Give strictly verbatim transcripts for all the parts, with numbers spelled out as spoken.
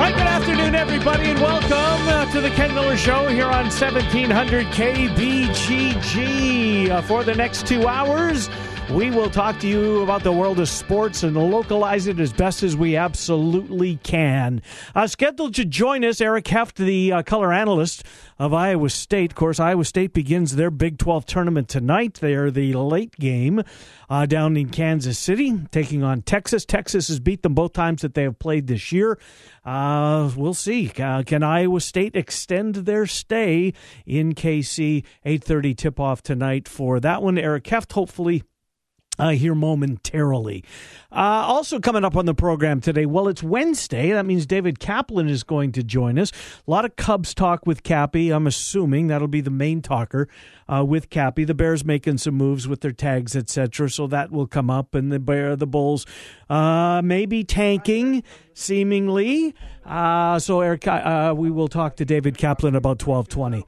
Hi, good afternoon, everybody, and welcome uh, to the Ken Miller Show here on seventeen hundred K B G G. Uh, for the next two hours, we will talk to you about the world of sports and localize it as best as we absolutely can. Uh, scheduled to join us, Eric Heft, the uh, color analyst of Iowa State. Of course, Iowa State begins their Big twelve tournament tonight. They are the late game uh, down in Kansas City, taking on Texas. Texas has beat them both times that they have played this year. Uh, we'll see. Uh, can Iowa State extend their stay in K C? eight thirty tip-off tonight for that one. Eric Heft, hopefully, Uh, here momentarily. Uh, also coming up on the program today, well, it's Wednesday. That means David Kaplan is going to join us. A lot of Cubs talk with Cappy. I'm assuming that'll be the main talker uh, with Cappy. The Bears making some moves with their tags, et cetera, so that will come up. And the Bear, the Bulls uh, maybe tanking, seemingly. Uh, so, Eric, uh, we will talk to David Kaplan about twelve twenty.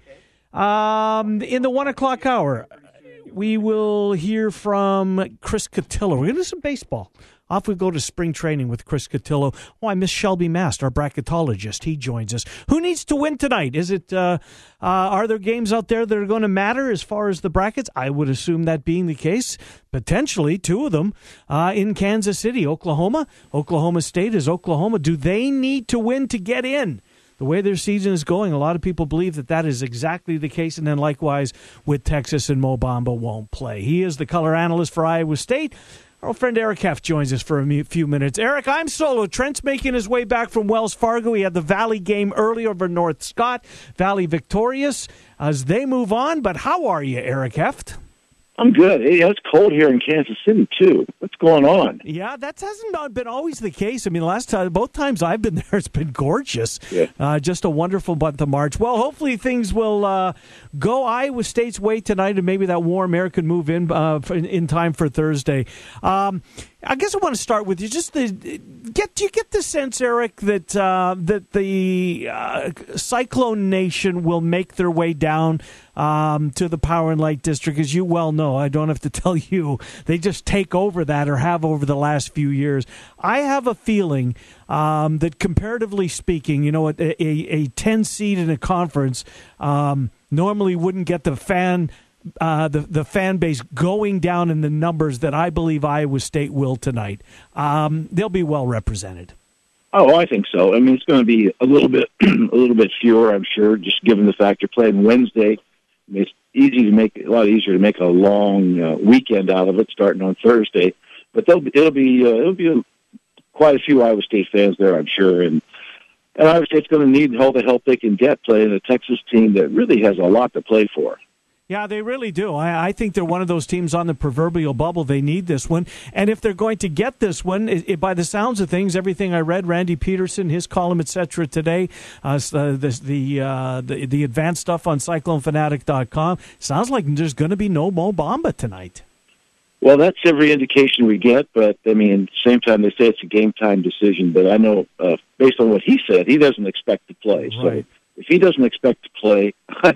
Um, in the one o'clock hour, we will hear from Chris Cotillo. We're going to do some baseball. Off we go to spring training with Chris Cotillo. Oh, I miss Shelby Mast, our bracketologist. He joins us. Who needs to win tonight? Is it? Uh, uh, are there games out there that are going to matter as far as the brackets? I would assume that being the case. Potentially two of them uh, in Kansas City, Oklahoma. Oklahoma State is Oklahoma. Do they need to win to get in? The way their season is going, a lot of people believe that that is exactly the case, and then likewise with Texas and Mo Bamba won't play. He is the color analyst for Iowa State. Our old friend Eric Heft joins us for a few minutes. Eric, I'm solo. Trent's making his way back from Wells Fargo. He had the Valley game early over North Scott. Valley victorious as they move on, but how are you, Eric Heft? I'm good. Hey, it's cold here in Kansas City, too. What's going on? Yeah, that hasn't been always the case. I mean, last time, both times I've been there, it's been gorgeous. Yeah. Uh, just a wonderful month of March. Well, hopefully things will uh, go Iowa State's way tonight, and maybe that warm air can move in uh, in, in time for Thursday. Um, I guess I want to start with you. Just the get. Do you get the sense, Eric, that uh, that the uh, Cyclone Nation will make their way down um, to the Power and Light District? As you well know, I don't have to tell you. They just take over that, or have over the last few years. I have a feeling um, that, comparatively speaking, you know, a, a, a ten seed in a conference um, normally wouldn't get the fan. Uh, the the fan base going down in the numbers that I believe Iowa State will tonight. Um, they'll be well represented. Oh, I think so. I mean, it's going to be a little bit a little bit fewer, I'm sure, just given the fact you're playing Wednesday. It's easy to make a lot easier to make a long uh, weekend out of it, starting on Thursday. But they'll be, it'll be uh, it'll be a, quite a few Iowa State fans there, I'm sure, and. And Iowa State's going to need all the help they can get playing a Texas team that really has a lot to play for. Yeah, they really do. I, I think they're one of those teams on the proverbial bubble. They need this one. And if they're going to get this one, it, it, by the sounds of things, everything I read, Randy Peterson, his column, et cetera, today, uh, the the, uh, the the advanced stuff on cyclone fanatic dot com, sounds like there's going to be no Mo Bamba tonight. Well, that's every indication we get, but, I mean, at the same time, they say it's a game-time decision. But I know, uh, based on what he said, he doesn't expect to play. Right. So if he doesn't expect to play,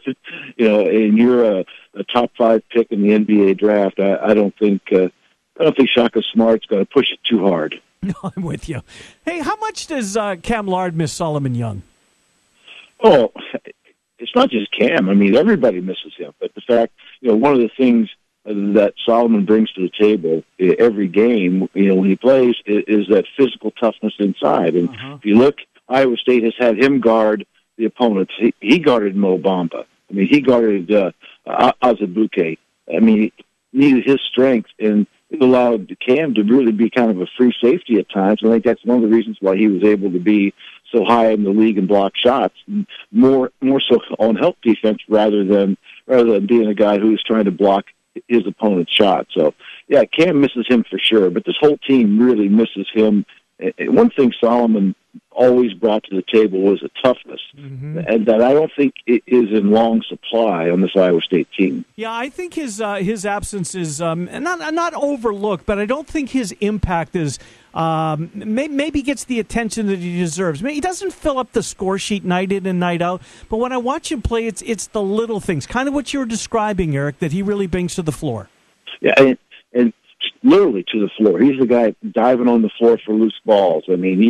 you know, and you're a, a top five pick in the N B A draft, I, I don't think uh, I don't think Shaka Smart's going to push it too hard. No, I'm with you. Hey, how much does uh, Cam Lard miss Solomon Young? Oh, it's not just Cam. I mean, everybody misses him. But the fact, you know, one of the things that Solomon brings to the table every game, you know, when he plays, is, is that physical toughness inside. And uh-huh. if you look, Iowa State has had him guard the opponents. He, he guarded Mo Bamba. I mean, he guarded uh, Azubuike. I mean, he needed his strength, and it allowed Cam to really be kind of a free safety at times. I think that's one of the reasons why he was able to be so high in the league and block shots, more more so on help defense rather than rather than being a guy who's trying to block his opponent's shot. So, yeah, Cam misses him for sure, but this whole team really misses him. And one thing Solomon always brought to the table was a toughness, mm-hmm. and that I don't think it is in long supply on this Iowa State team. Yeah, I think his uh, his absence is um, not not overlooked, but I don't think his impact is um, may, maybe gets the attention that he deserves. I mean, he doesn't fill up the score sheet night in and night out, but when I watch him play, it's it's the little things, kind of what you were describing, Eric, that he really brings to the floor. Yeah, and, and literally to the floor. He's the guy diving on the floor for loose balls. I mean, he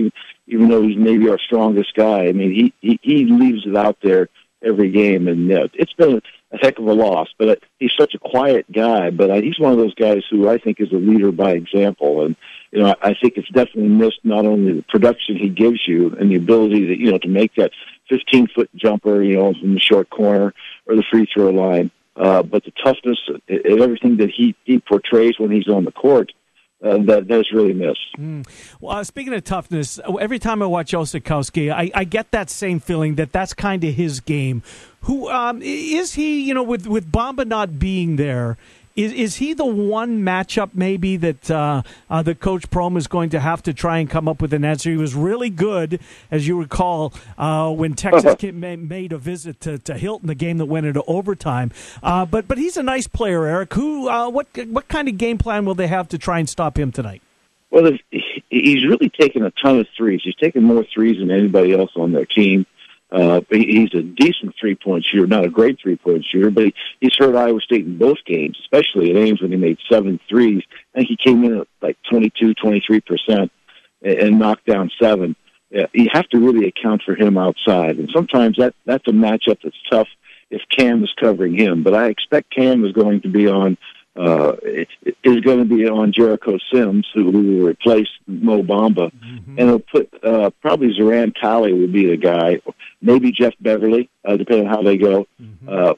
even though he's maybe our strongest guy. I mean, he, he, he leaves it out there every game, and uh, it's been a heck of a loss. But uh, he's such a quiet guy, but uh, he's one of those guys who I think is a leader by example. And, you know, I, I think it's definitely missed not only the production he gives you and the ability that, you know, to make that fifteen-foot jumper, you know, from the short corner or the free throw line, uh, but the toughness and everything that he, he portrays when he's on the court, Uh, that that's really missed. Mm. Well, uh, speaking of toughness, every time I watch Osikowski, I, I get that same feeling that that's kind of his game. Who um, is he? You know, with with Bamba not being there, is is he the one matchup maybe that uh, uh, the Coach Prohm is going to have to try and come up with an answer? He was really good, as you recall, uh, when Texas came, made a visit to, to Hilton, the game that went into overtime. Uh, but but he's a nice player, Eric. Who? Uh, what what kind of game plan will they have to try and stop him tonight? Well, he's really taken a ton of threes. He's taken more threes than anybody else on their team. Uh, he's a decent three-point shooter, not a great three-point shooter, but he, he's hurt Iowa State in both games, especially at Ames when he made seven threes. I think he came in at like twenty-two, twenty-three percent and, and knocked down seven. Yeah, you have to really account for him outside, and sometimes that that's a matchup that's tough if Cam is covering him. But I expect Cam is going to be on uh, is going to be on Jericho Sims, who, who will replace Mo Bamba, mm-hmm. and he'll put uh, probably Zoran Talley will be the guy, maybe Jeff Beverly, uh, depending on how they go. Mm-hmm. Uh,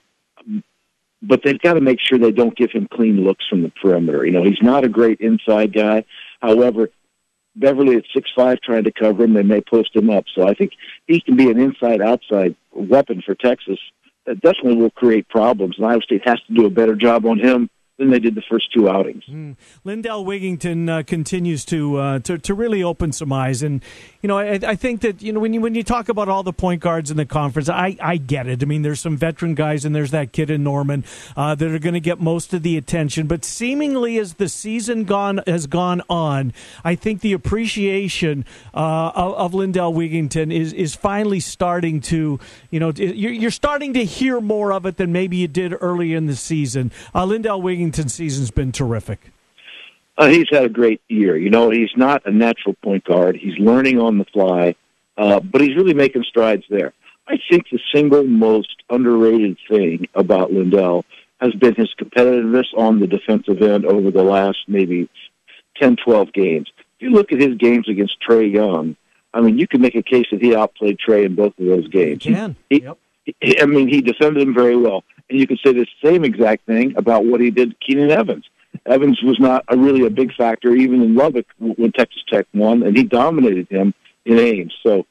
but they've got to make sure they don't give him clean looks from the perimeter. You know, he's not a great inside guy. However, Beverly at six five trying to cover him, they may post him up. So I think he can be an inside-outside weapon for Texas. That definitely will create problems, and Iowa State has to do a better job on him than they did the first two outings. Mm. Lindell Wigington uh, continues to, uh, to to really open some eyes, and you know I, I think that you know when you when you talk about all the point guards in the conference, I, I get it. I mean, there's some veteran guys, and there's that kid in Norman uh, that are going to get most of the attention. But seemingly, as the season gone has gone on, I think the appreciation uh, of, of Lindell Wigington is is finally starting to you know you're, you're starting to hear more of it than maybe you did early in the season. Uh, Lindell Wigington season's been terrific. Uh, he's had a great year. You know, he's not a natural point guard. He's learning on the fly, uh, but he's really making strides there. I think the single most underrated thing about Lindell has been his competitiveness on the defensive end over the last maybe ten, twelve games. If you look at his games against Trae Young, I mean, you can make a case that he outplayed Trae in both of those games. You can. He, yep. he, I mean, he defended him very well. And you could say the same exact thing about what he did to Keenan Evans. Evans was not a, really a big factor even in Lubbock when Texas Tech won, and he dominated him in Ames. So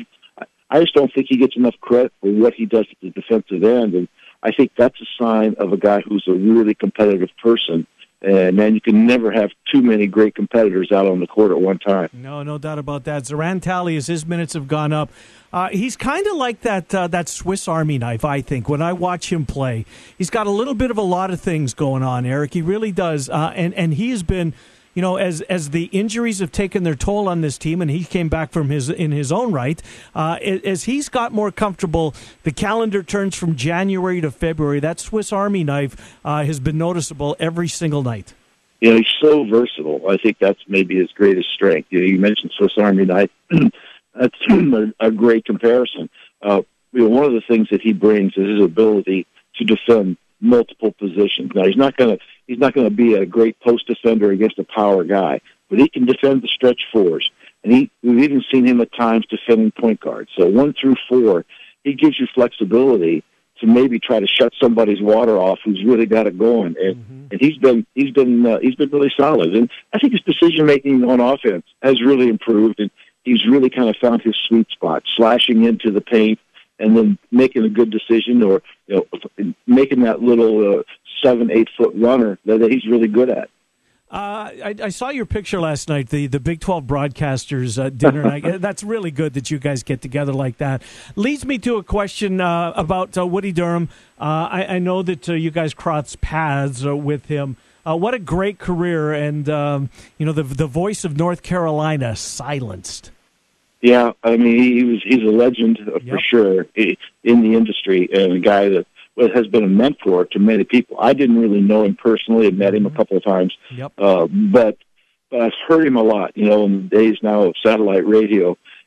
I just don't think he gets enough credit for what he does at the defensive end, and I think that's a sign of a guy who's a really competitive person. And, man, you can never have too many great competitors out on the court at one time. No, no doubt about that. Zoran Talley, as his minutes have gone up, uh, he's kind of like that uh, that Swiss Army knife, I think, when I watch him play. He's got a little bit of a lot of things going on, Eric. He really does. Uh, and, and he has been, you know, as as the injuries have taken their toll on this team, and he came back from his in his own right, uh, as he's got more comfortable, the calendar turns from January to February. That Swiss Army knife uh, has been noticeable every single night. You know, he's so versatile. I think that's maybe his greatest strength. You know, you mentioned Swiss Army knife. That's a, a great comparison. Uh, you know, one of the things that he brings is his ability to defend multiple positions. Now, he's not going to he's not going to be a great post defender against a power guy, but he can defend the stretch fours. And he we've even seen him at times defending point guards. So one through four, he gives you flexibility to maybe try to shut somebody's water off who's really got it going. And mm-hmm. and he's been he's been uh, he's been really solid. And I think his decision making on offense has really improved, and he's really kind of found his sweet spot, slashing into the paint and then making a good decision, or you know, making that little uh, seven, eight foot runner that, that he's really good at. Uh, I, I saw your picture last night, the, the Big twelve broadcasters uh, dinner. I, that's really good that you guys get together like that. Leads me to a question uh, about uh, Woody Durham. Uh, I, I know that uh, you guys crossed paths uh, with him. Uh, what a great career, and um, you know the the voice of North Carolina silenced. Yeah, I mean he was he's a legend uh, yep. for sure in the industry, and a guy that has been a mentor to many people. I didn't really know him personally. I've met him a couple of times, yep. uh, but but I've heard him a lot. You know, in the days now of satellite radio,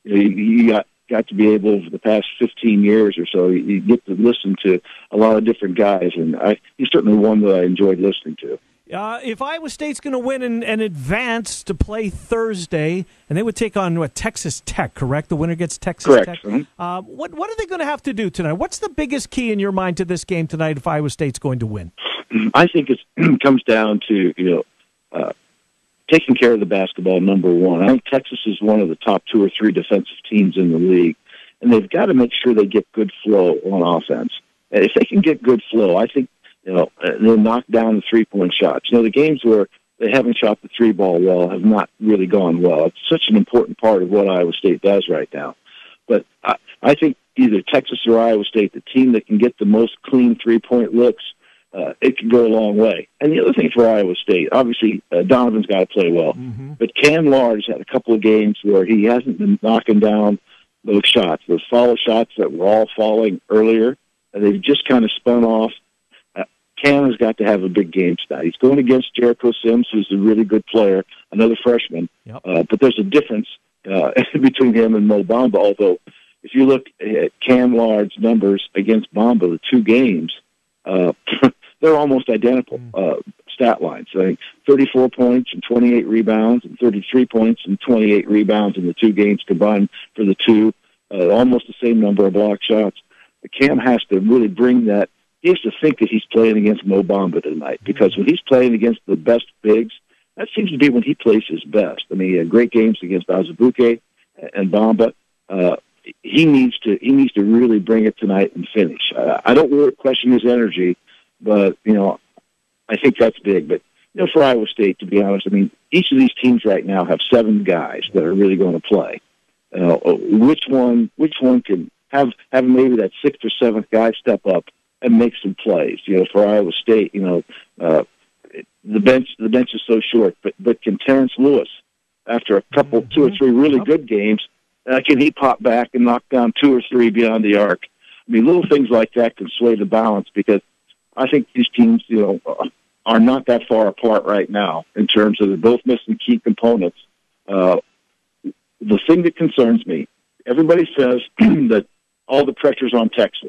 you, know, you, you got got to be able over the past fifteen years or so. You, you get to listen to a lot of different guys, and I, he's certainly one that I enjoyed listening to. Uh, if Iowa State's going to win and, and advance to play Thursday, and they would take on what, Texas Tech, correct? The winner gets Texas correct. Tech. Mm-hmm. Uh, what what are they going to have to do tonight? What's the biggest key in your mind to this game tonight if Iowa State's going to win? I think it's, it comes down to you know uh, taking care of the basketball. Number one, I think Texas is one of the top two or three defensive teams in the league, and they've got to make sure they get good flow on offense. And if they can get good flow, I think. You know, they'll knock down the three-point shots. You know, the games where they haven't shot the three ball well have not really gone well. It's such an important part of what Iowa State does right now. But I, I think either Texas or Iowa State, the team that can get the most clean three-point looks, uh, it can go a long way. And the other thing for Iowa State, obviously, uh, Donovan's got to play well. Mm-hmm. But Cam Lard's had a couple of games where he hasn't been knocking down those shots, those follow shots that were all falling earlier. And they've just kind of spun off. Cam has got to have a big game tonight. He's going against Jericho Sims, who's a really good player, another freshman. Yep. Uh, but there's a difference uh, between him and Mo Bamba, although if you look at Cam Lard's numbers against Bamba, the two games, uh, they're almost identical uh, stat lines. I think thirty-four points and twenty-eight rebounds and thirty-three points and twenty-eight rebounds in the two games combined for the two, uh, almost the same number of block shots. But Cam has to really bring that. He has to think that he's playing against Mo Bamba tonight, because when he's playing against the best bigs, that seems to be when he plays his best. I mean, he had great games against Azubuike and Bamba. Uh, he needs to he needs to really bring it tonight and finish. Uh, I don't really question his energy, but you know, I think that's big. But you know, for Iowa State, to be honest, I mean, each of these teams right now have seven guys that are really going to play. Uh, which one? Which one can have have maybe that sixth or seventh guy step up and make some plays? You know, for Iowa State, you know, uh, the bench the bench is so short, but but can Terrence Lewis, after a couple, mm-hmm. two or three really yep. good games, uh, can he pop back and knock down two or three beyond the arc? I mean, little things like that can sway the balance, because I think these teams, you know, are not that far apart right now in terms of they're both missing key components. Uh, the thing that concerns me, everybody says that all the pressure's on Texas.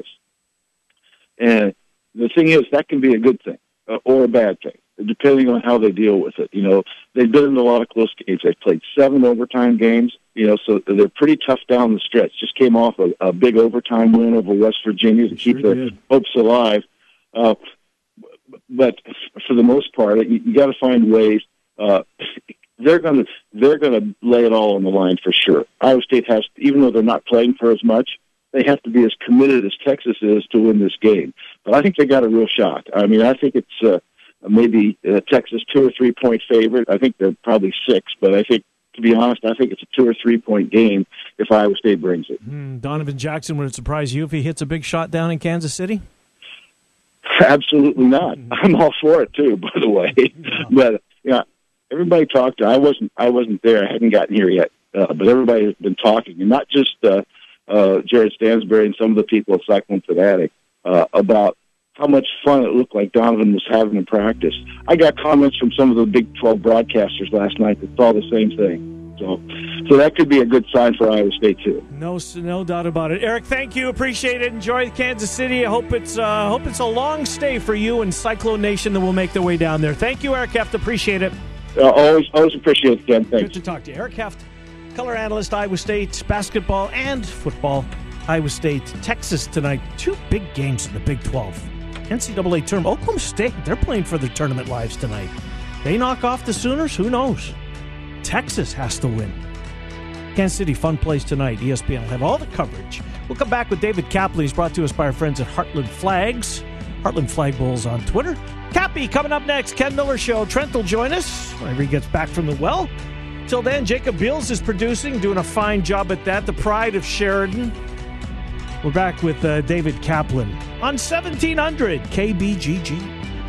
And the thing is, that can be a good thing uh, or a bad thing, depending on how they deal with it. You know, they've been in a lot of close games. They've played seven overtime games, you know, so they're pretty tough down the stretch. Just came off a, a big overtime win over West Virginia to keep sure their did. hopes alive. Uh, but for the most part, you, you got to find ways. Uh, they're going to they're going to lay it all on the line for sure. Iowa State has, even though they're not playing for as much, they have to be as committed as Texas is to win this game. But I think they got a real shot. I mean, I think it's uh, maybe uh, Texas two or three point favorite. I think they're probably six, but I think, to be honest, I think it's a two or three point game if Iowa State brings it. Mm, Donovan Jackson, would it surprise you if he hits a big shot down in Kansas City? Absolutely not. Mm. I'm all for it too, by the way. Yeah. But yeah, everybody talked. I wasn't. I wasn't there. I hadn't gotten here yet. Uh, but everybody has been talking, and not just. Uh, Uh, Jared Stansberry and some of the people at Cyclone Fanatic uh, about how much fun it looked like Donovan was having in practice. I got comments from some of the Big twelve broadcasters last night that saw the same thing. So, so that could be a good sign for Iowa State too. No, no doubt about it. Eric, thank you. Appreciate it. Enjoy Kansas City. I hope it's uh, hope it's a long stay for you and Cyclone Nation that will make their way down there. Thank you, Eric Heft. Appreciate it. Uh, always, always appreciate it, Ken. Thanks. Good to talk to you, Eric Heft. Color analyst, Iowa State basketball and football. Iowa State, Texas tonight. Two big games in the Big twelve. N C double A tournament. Oklahoma State, they're playing for their tournament lives tonight. They knock off the Sooners? Who knows? Texas has to win. Kansas City, fun place tonight. E S P N will have all the coverage. We'll come back with David Capley. He's brought to us by our friends at Heartland Flags. Heartland Flag Bowls on Twitter. Cappy coming up next. Ken Miller Show. Trent will join us whenever he gets back from the well. Till then, Jacob Beals is producing, doing a fine job at that. The pride of Sheridan. We're back with uh, David Kaplan on seventeen hundred K B G G.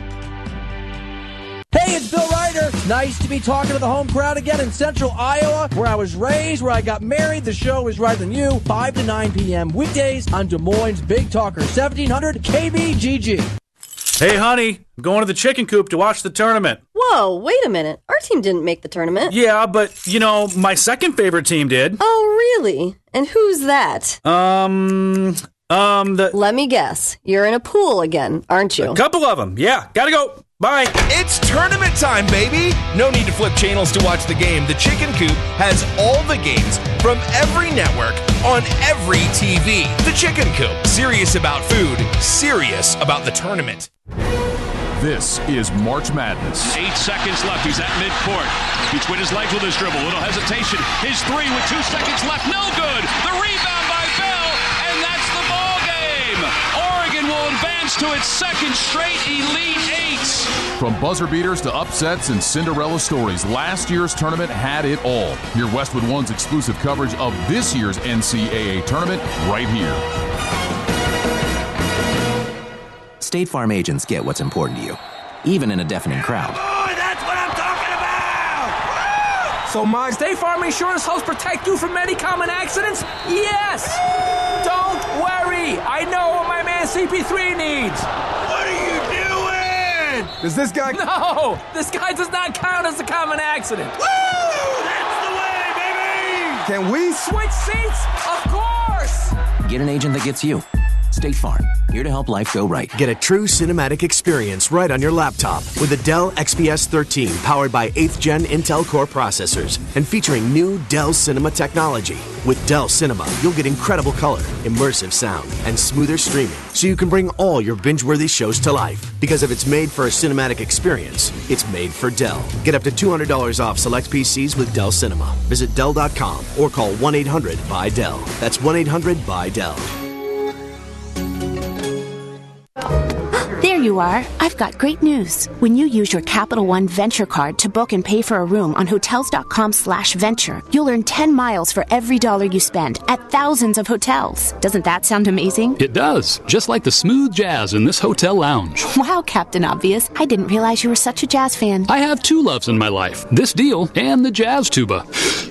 Hey, it's Bill Ryder. Nice to be talking to the home crowd again in central Iowa, where I was raised, where I got married. The show is right than you, five to nine p.m. weekdays on Des Moines' Big Talker, seventeen hundred K B G G. Hey, honey, I'm going to the chicken coop to watch the tournament. What? Whoa, wait a minute. Our team didn't make the tournament. Yeah, but, you know, my second favorite team did. Oh, really? And who's that? Um, um, the... Let me guess. You're in a pool again, aren't you? A couple of them, yeah. Gotta go. Bye. It's tournament time, baby! No need to flip channels to watch the game. The Chicken Coop has all the games from every network on every T V. The Chicken Coop. Serious about food, serious about the tournament. This is March Madness. Eight seconds left. He's at midcourt. Between his legs with his dribble. Little hesitation. His three with two seconds left. No good. The rebound by Bell, and that's the ball game. Oregon will advance to its second straight Elite Eight. From buzzer beaters to upsets and Cinderella stories, last year's tournament had it all. Hear Westwood One's exclusive coverage of this year's N C double A tournament right here. State Farm agents get what's important to you, even in a deafening crowd. Boy, that's what I'm talking about! Woo! So my State Farm insurance helps protect you from any common accidents? Yes! Don't worry! I know what my man C P three needs! What are you doing? Does this guy... No! This guy does not count as a common accident! Woo! That's the way, baby! Can we... Switch seats? Of course! Get an agent that gets you. State Farm, here to help life go right. Get a true cinematic experience right on your laptop with the Dell X P S thirteen, powered by eighth gen Intel Core processors and featuring new Dell Cinema technology. With Dell Cinema, you'll get incredible color, immersive sound, and smoother streaming, so you can bring all your binge-worthy shows to life. Because if it's made for a cinematic experience, it's made for Dell. Get up to two hundred dollars off select P Cs with Dell Cinema. Visit Dell dot com or call one eight hundred B U Y Dell. That's one eight hundred B U Y Dell. There you are. I've got great news. When you use your Capital One Venture Card to book and pay for a room on Hotels.com slash venture, you'll earn ten miles for every dollar you spend at thousands of hotels. Doesn't that sound amazing? It does. Just like the smooth jazz in this hotel lounge. Wow, Captain Obvious. I didn't realize you were such a jazz fan. I have two loves in my life. This deal and the jazz tuba.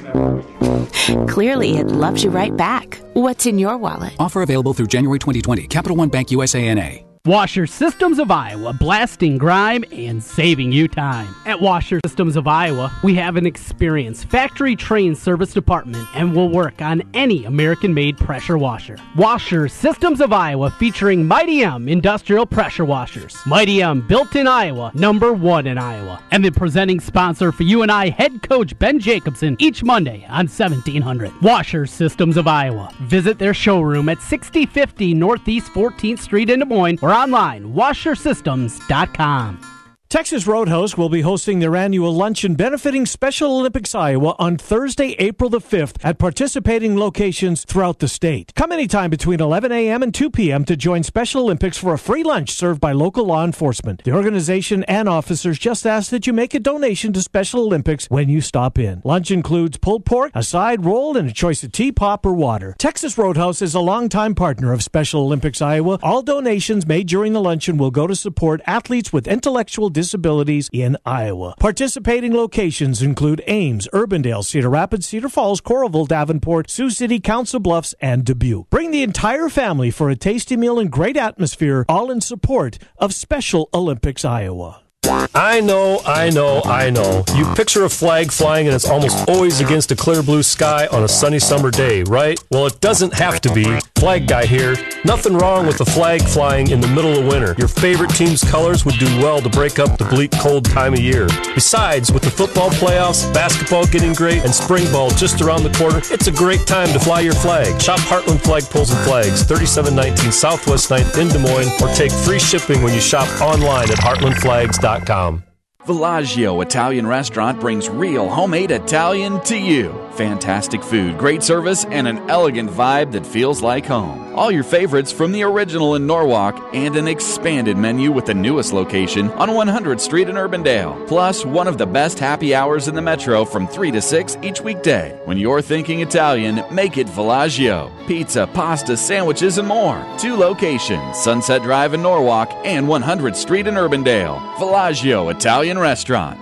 Clearly, it loves you right back. What's in your wallet? Offer available through January twenty twenty. Capital One Bank U S A N A. Washer Systems of Iowa, blasting grime and saving you time. At Washer Systems of Iowa, we have an experienced factory-trained service department and will work on any American-made pressure washer. Washer Systems of Iowa, featuring Mighty M industrial pressure washers. Mighty M, built in Iowa, number one in Iowa. And the presenting sponsor for you and I, head coach Ben Jacobson, each Monday on seventeen hundred. Washer Systems of Iowa. Visit their showroom at sixty fifty Northeast fourteenth Street in Des Moines or online, washer systems dot com. Texas Roadhouse will be hosting their annual luncheon benefiting Special Olympics Iowa on Thursday, April the fifth at participating locations throughout the state. Come anytime between eleven a.m. and two p.m. to join Special Olympics for a free lunch served by local law enforcement. The organization and officers just ask that you make a donation to Special Olympics when you stop in. Lunch includes pulled pork, a side roll, and a choice of tea, pop, or water. Texas Roadhouse is a longtime partner of Special Olympics Iowa. All donations made during the luncheon will go to support athletes with intellectual disabilities in Iowa. Participating locations include Ames, Urbandale, Cedar Rapids, Cedar Falls, Coralville, Davenport, Sioux City, Council Bluffs, and Dubuque. Bring the entire family for a tasty meal and great atmosphere, all in support of Special Olympics Iowa. I know, I know, I know. You picture a flag flying and it's almost always against a clear blue sky on a sunny summer day, right? Well, it doesn't have to be. Flag Guy here. Nothing wrong with a flag flying in the middle of winter. Your favorite team's colors would do well to break up the bleak, cold time of year. Besides, with the football playoffs, basketball getting great, and spring ball just around the corner, it's a great time to fly your flag. Shop Heartland Flagpoles and Flags, thirty-seven nineteen Southwest ninth in Des Moines, or take free shipping when you shop online at heartland flags dot com. Villaggio Italian Restaurant brings real homemade Italian to you. Fantastic food, great service, and an elegant vibe that feels like home. All your favorites from the original in Norwalk and an expanded menu with the newest location on one hundredth Street in Urbandale. Plus, one of the best happy hours in the metro from three to six each weekday. When you're thinking Italian, make it Villaggio. Pizza, pasta, sandwiches, and more. Two locations, Sunset Drive in Norwalk and one hundredth Street in Urbandale. Villaggio Italian Restaurant.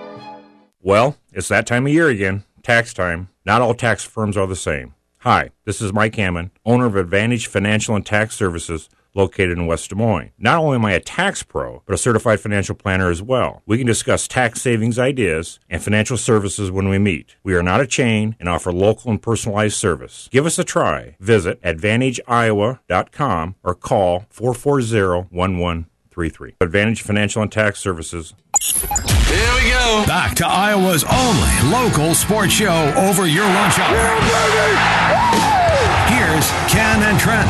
Well, it's that time of year again, tax time. Not all tax firms are the same. Hi, this is Mike Hammond, owner of Advantage Financial and Tax Services, located in West Des Moines. Not only am I a tax pro, but a certified financial planner as well. We can discuss tax savings ideas and financial services when we meet. We are not a chain and offer local and personalized service. Give us a try. Visit advantage iowa dot com or call four four zero, one one three three. Advantage Financial and Tax Services. Here we go. Back to Iowa's only local sports show over your lunch hour. Here's Ken and Trent.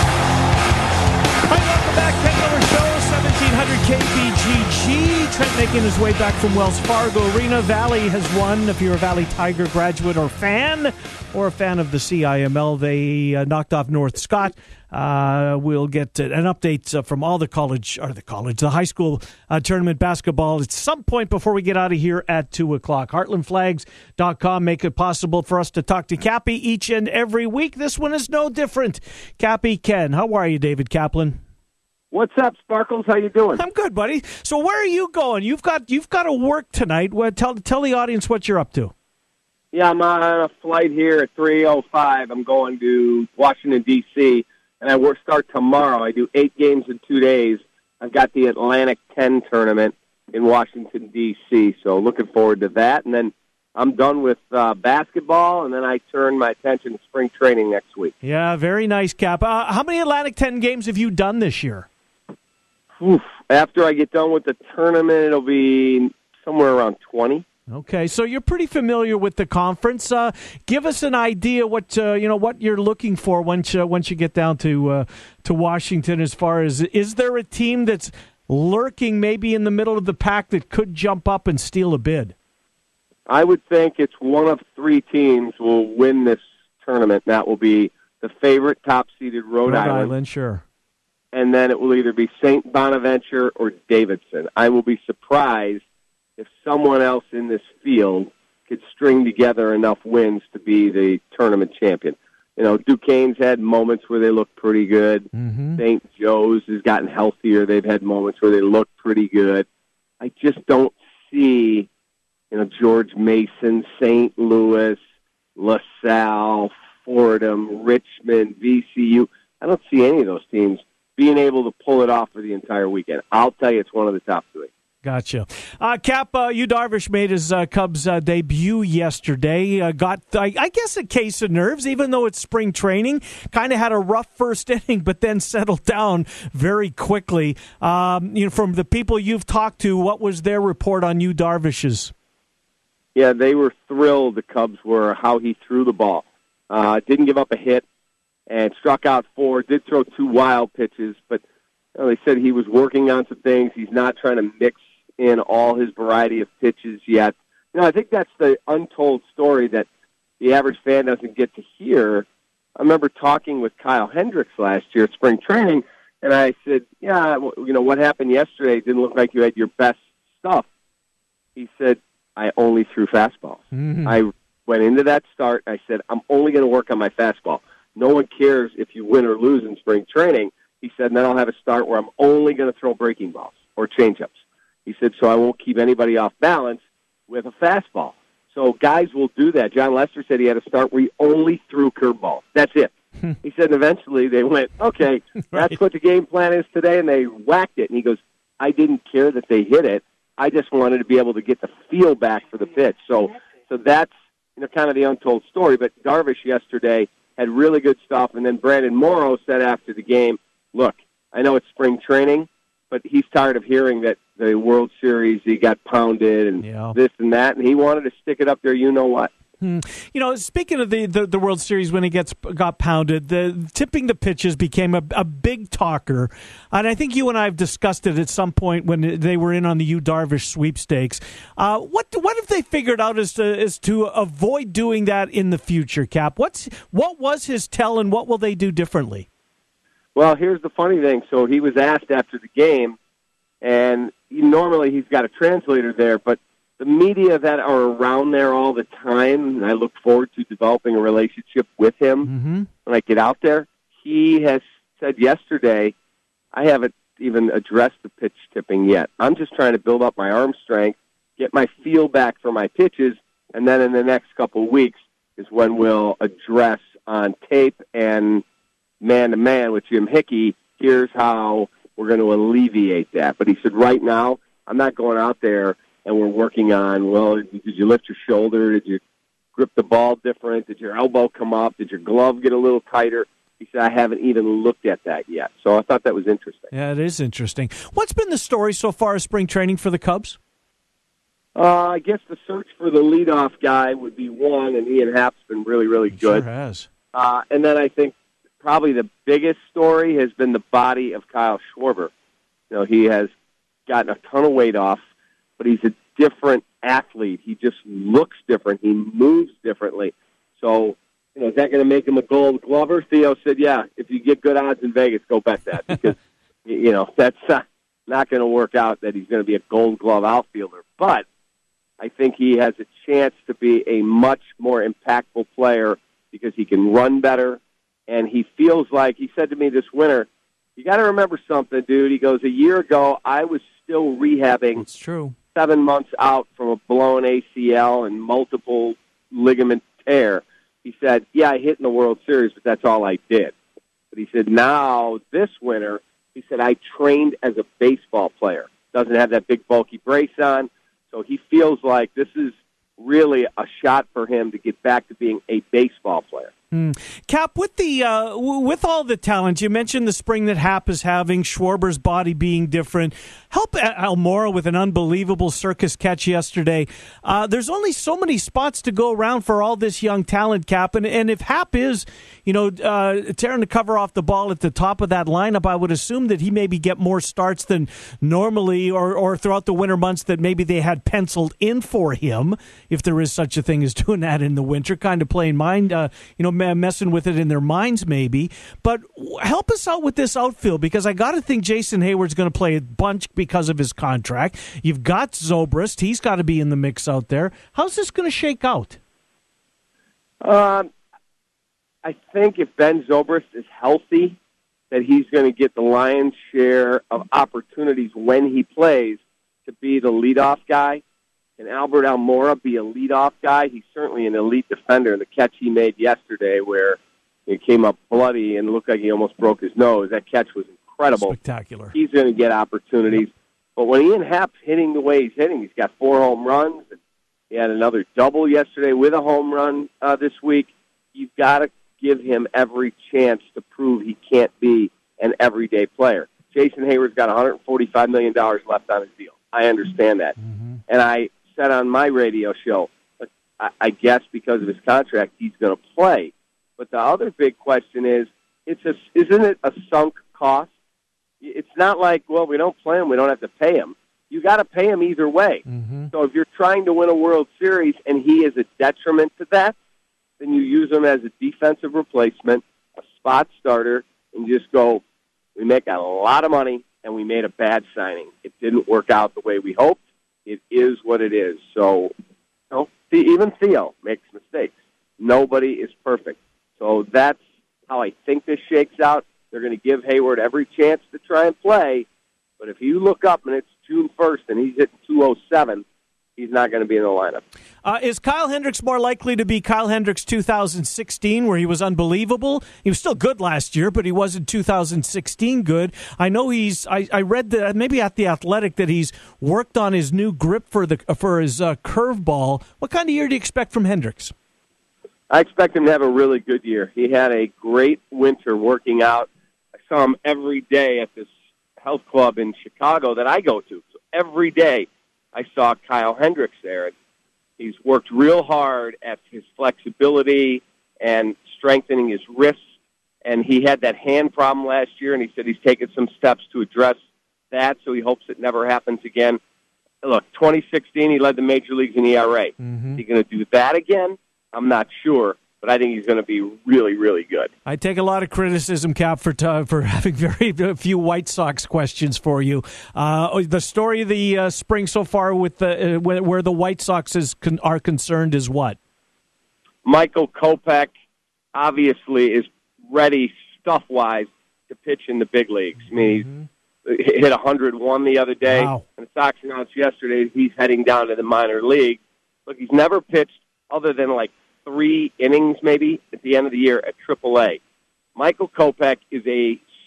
Hi, welcome back. Ken Miller Show, seventeen hundred K B G G. Trent making his way back from Wells Fargo Arena. Valley has won. If you're a Valley Tiger graduate or fan, or a fan of the C I M L, they uh, knocked off North Scott. Uh, we'll get an update uh, from all the college, or the college, the high school uh, tournament basketball at some point before we get out of here at two o'clock. heartland flags dot com make it possible for us to talk to Cappy each and every week. This one is no different. Cappy, Ken, how are you, David Kaplan? What's up, Sparkles? How you doing? I'm good, buddy. So where are you going? You've got you've got to work tonight. Well, tell tell the audience what you're up to. Yeah, I'm on a flight here at three oh five. I'm going to Washington, D C, and I work start tomorrow. I do eight games in two days. I've got the Atlantic ten tournament in Washington, D C, so looking forward to that. And then I'm done with uh, basketball, and then I turn my attention to spring training next week. Yeah, very nice, Cap. Uh, how many Atlantic ten games have you done this year? Oof. After I get done with the tournament, it'll be somewhere around twenty. Okay, so you're pretty familiar with the conference. Uh, give us an idea what uh, you know what you're looking for once uh, once you get down to uh, to Washington. As far as, is there a team that's lurking maybe in the middle of the pack that could jump up and steal a bid? I would think it's one of three teams will win this tournament. That will be the favorite top-seeded Rhode, Rhode Island. Island, sure. And then it will either be Saint Bonaventure or Davidson. I will be surprised if someone else in this field could string together enough wins to be the tournament champion. You know, Duquesne's had moments where they look pretty good. Mm-hmm. Saint Joe's has gotten healthier. They've had moments where they look pretty good. I just don't see, you know, George Mason, Saint Louis, LaSalle, Fordham, Richmond, V C U. I don't see any of those teams being able to pull it off for the entire weekend. I'll tell you, it's one of the top three. Gotcha. Uh, Cap, uh, Yu Darvish made his uh, Cubs uh, debut yesterday. Uh, got, I, I guess, a case of nerves, even though it's spring training. Kind of had a rough first inning, but then settled down very quickly. Um, you know, from the people you've talked to, what was their report on Yu Darvish's? Yeah, they were thrilled, the Cubs were, how he threw the ball. Uh, didn't give up a hit and struck out four, did throw two wild pitches, but you know, they said he was working on some things. He's not trying to mix in all his variety of pitches yet. You know, I think that's the untold story that the average fan doesn't get to hear. I remember talking with Kyle Hendricks last year at spring training, and I said, yeah, you know, what happened yesterday didn't look like you had your best stuff. He said, I only threw fastballs. Mm-hmm. I went into that start, I said, I'm only going to work on my fastball. No one cares if you win or lose in spring training. He said, and then I'll have a start where I'm only going to throw breaking balls or changeups. He said, so I won't keep anybody off balance with a fastball. So guys will do that. John Lester said he had a start where he only threw curveballs. That's it. He said, and eventually they went, okay, right. That's what the game plan is today, and they whacked it. And he goes, I didn't care that they hit it. I just wanted to be able to get the feel back for the pitch. So, so that's, you know, kind of the untold story. But Darvish yesterday had really good stuff. And then Brandon Morrow said after the game, look, I know it's spring training, but he's tired of hearing that the World Series, he got pounded and yeah. this and that, and he wanted to stick it up there, you know what. Hmm. You know, speaking of the, the, the World Series, when it gets got pounded, the tipping the pitches became a, a big talker. And I think you and I have discussed it at some point when they were in on the Yu Darvish sweepstakes. Uh, what what have they figured out as to, as to avoid doing that in the future, Cap? What's What was his tell, and what will they do differently? Well, here's the funny thing. So he was asked after the game, and he, normally he's got a translator there, but the media that are around there all the time, and I look forward to developing a relationship with him mm-hmm. when I get out there, he has said yesterday, I haven't even addressed the pitch tipping yet. I'm just trying to build up my arm strength, get my feel back for my pitches, and then in the next couple of weeks is when we'll address on tape and man-to-man with Jim Hickey here's how we're going to alleviate that. But he said, right now, I'm not going out there and we're working on, well, did you lift your shoulder? Did you grip the ball different? Did your elbow come up? Did your glove get a little tighter? He said, I haven't even looked at that yet. So I thought that was interesting. Yeah, it is interesting. What's been the story so far of spring training for the Cubs? Uh, I guess the search for the leadoff guy would be one, and Ian Happ's been really, really good. Sure has. Uh, and then I think probably the biggest story has been the body of Kyle Schwarber. You know, he has gotten a ton of weight off, but he's a different athlete. He just looks different. He moves differently. So, you know, is that going to make him a Gold Glover? Theo said, yeah, if you get good odds in Vegas, go bet that. Because, you know, that's uh, not going to work out that he's going to be a Gold Glove outfielder. But I think he has a chance to be a much more impactful player because he can run better. And he feels like, he said to me this winter, you got to remember something, dude. He goes, a year ago, I was still rehabbing. It's true. Seven months out from a blown A C L and multiple ligament tear. He said, yeah, I hit in the World Series, but that's all I did. But he said, now, this winter, he said, I trained as a baseball player. Doesn't have that big, bulky brace on. So he feels like this is really a shot for him to get back to being a baseball player. Hmm. Cap, with the uh, w- with all the talent, you mentioned the spring that Happ is having, Schwarber's body being different. Help Almora with an unbelievable circus catch yesterday. Uh, there's only so many spots to go around for all this young talent, Cap. And, and if Happ is, you know, uh, tearing the cover off the ball at the top of that lineup, I would assume that he maybe get more starts than normally or, or throughout the winter months that maybe they had penciled in for him, if there is such a thing as doing that in the winter, kind of playing mind, uh, you know, messing with it in their minds maybe. But help us out with this outfield, because I got to think Jason Hayward's going to play a bunch because of his contract. You've got Zobrist. He's got to be in the mix out there. How's this going to shake out? Um, I think if Ben Zobrist is healthy, that he's going to get the lion's share of opportunities when he plays to be the leadoff guy. Can Albert Almora be a leadoff guy? He's certainly an elite defender. The catch he made yesterday where it came up bloody and looked like he almost broke his nose, that catch was incredible. Spectacular. He's going to get opportunities. But when Ian Happ's hitting the way he's hitting, he's got four home runs. And he had another double yesterday with a home run uh, this week. You've got to give him every chance to prove he can't be an everyday player. Jason Hayward's got one hundred forty-five million dollars left on his deal. I understand that. Mm-hmm. And I said on my radio show, I, I guess because of his contract, he's going to play. But the other big question is, it's a, isn't it a sunk cost? It's not like, well, we don't play him, we don't have to pay him. You got to pay him either way. Mm-hmm. So if you're trying to win a World Series and he is a detriment to that, then you use him as a defensive replacement, a spot starter, and just go, we make a lot of money and we made a bad signing. It didn't work out the way we hoped. It is what it is. So, you know, even Theo makes mistakes. Nobody is perfect. So that's how I think this shakes out. They're going to give Hayward every chance to try and play. But if you look up and it's June first and he's hitting two oh seven, he's not going to be in the lineup. Uh, is Kyle Hendricks more likely to be Kyle Hendricks two thousand sixteen, where he was unbelievable? He was still good last year, but he wasn't two thousand sixteen good. I know he's. I, I read that maybe at the Athletic that he's worked on his new grip for the for his uh, curveball. What kind of year do you expect from Hendricks? I expect him to have a really good year. He had a great winter working out. I saw him every day at this health club in Chicago that I go to. So every day I saw Kyle Hendricks there. He's worked real hard at his flexibility and strengthening his wrists. And he had that hand problem last year, and he said he's taken some steps to address that, so he hopes it never happens again. Look, twenty sixteen, he led the major leagues in E R A. Mm-hmm. Is he going to do that again? I'm not sure, but I think he's going to be really, really good. I take a lot of criticism, Cap, for t- for having very few White Sox questions for you. Uh, the story of the uh, spring so far with the, uh, where, where the White Sox is con- are concerned is what? Michael Kopech obviously is ready stuff-wise to pitch in the big leagues. I mean, he hit one hundred one the other day, wow. and the Sox announced yesterday he's heading down to the minor league. Look, he's never pitched other than like three innings maybe at the end of the year at triple A. Michael Kopech is a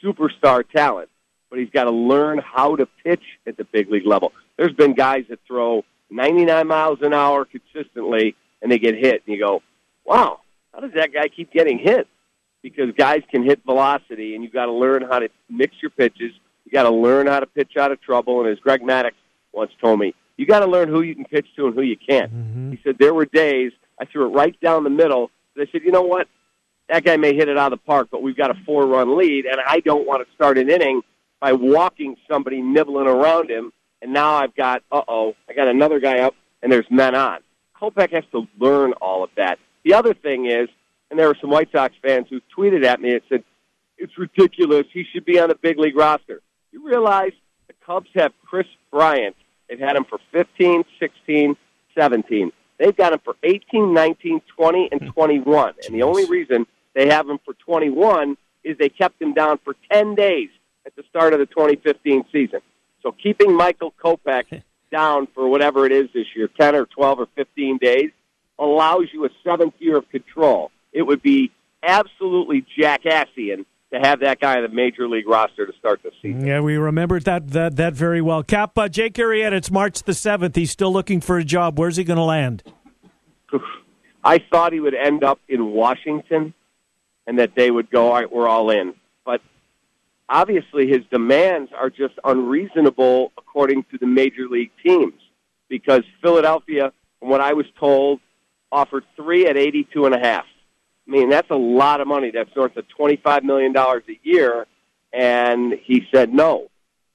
superstar talent, but he's got to learn how to pitch at the big league level. There's been guys that throw ninety-nine miles an hour consistently, and they get hit, and you go, wow, how does that guy keep getting hit? Because guys can hit velocity, and you've got to learn how to mix your pitches. You got to learn how to pitch out of trouble, and as Greg Maddux once told me, you got to learn who you can pitch to and who you can't. Mm-hmm. He said there were days I threw it right down the middle. They said, you know what? That guy may hit it out of the park, but we've got a four-run lead, and I don't want to start an inning by walking somebody nibbling around him, and now I've got, uh-oh, I got another guy up, and there's men on. Kopech has to learn all of that. The other thing is, and there were some White Sox fans who tweeted at me and said, it's ridiculous, he should be on the big league roster. You realize the Cubs have Chris Bryant. They've had him for fifteen, sixteen, seventeen. They've got him for eighteen, nineteen, twenty, and twenty-one. And the only reason they have him for twenty-one is they kept him down for ten days at the start of the twenty fifteen season. So keeping Michael Kopech down for whatever it is this year, ten or twelve or fifteen days, allows you a seventh year of control. It would be absolutely jackassian to have that guy on the major league roster to start the season. Yeah, we remembered that that, that very well. Cap, uh, Jake Arrieta, it's March the seventh. He's still looking for a job. Where's he going to land? I thought he would end up in Washington and that they would go, all right, we're all in. But obviously his demands are just unreasonable according to the major league teams, because Philadelphia, from what I was told, offered three at eighty-two and a half. I mean, that's a lot of money. That's north of twenty-five million dollars a year, and he said no.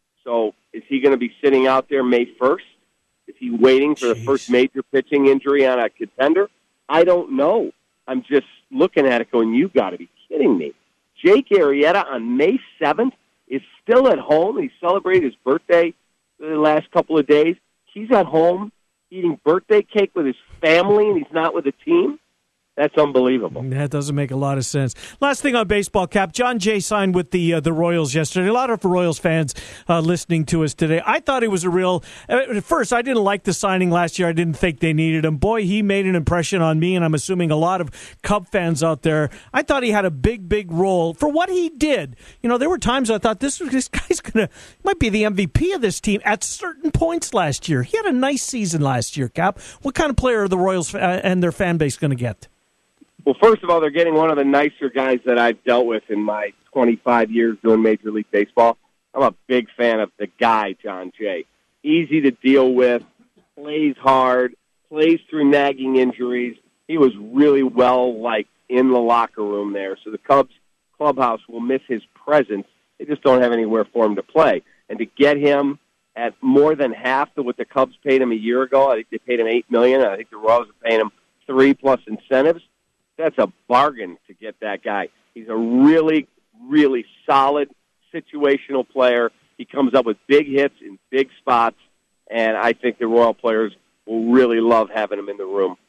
So is he going to be sitting out there May first? Is he waiting for Jeez. the first major pitching injury on a contender? I don't know. I'm just looking at it going, you got to be kidding me. Jake Arrieta on May seventh is still at home. He celebrated his birthday the last couple of days. He's at home eating birthday cake with his family, and he's not with the team. That's unbelievable. That doesn't make a lot of sense. Last thing on baseball, Cap. John Jay signed with the uh, the Royals yesterday. A lot of Royals fans uh, listening to us today. I thought it was a real... At first, I didn't like the signing last year. I didn't think they needed him. Boy, he made an impression on me, and I'm assuming a lot of Cub fans out there. I thought he had a big, big role for what he did. You know, there were times I thought this, this guy's going to... might be the M V P of this team at certain points last year. He had a nice season last year, Cap. What kind of player are the Royals uh, and their fan base going to get? Well, first of all, they're getting one of the nicer guys that I've dealt with in my twenty-five years doing Major League Baseball. I'm a big fan of the guy, John Jay. Easy to deal with, plays hard, plays through nagging injuries. He was really well-liked in the locker room there. So the Cubs clubhouse will miss his presence. They just don't have anywhere for him to play. And to get him at more than half of what the Cubs paid him a year ago, I think they paid him eight million dollars. I think the Royals are paying him three plus incentives. That's a bargain to get that guy. He's a really, really solid situational player. He comes up with big hits in big spots, and I think the Royal players will really love having him in the room.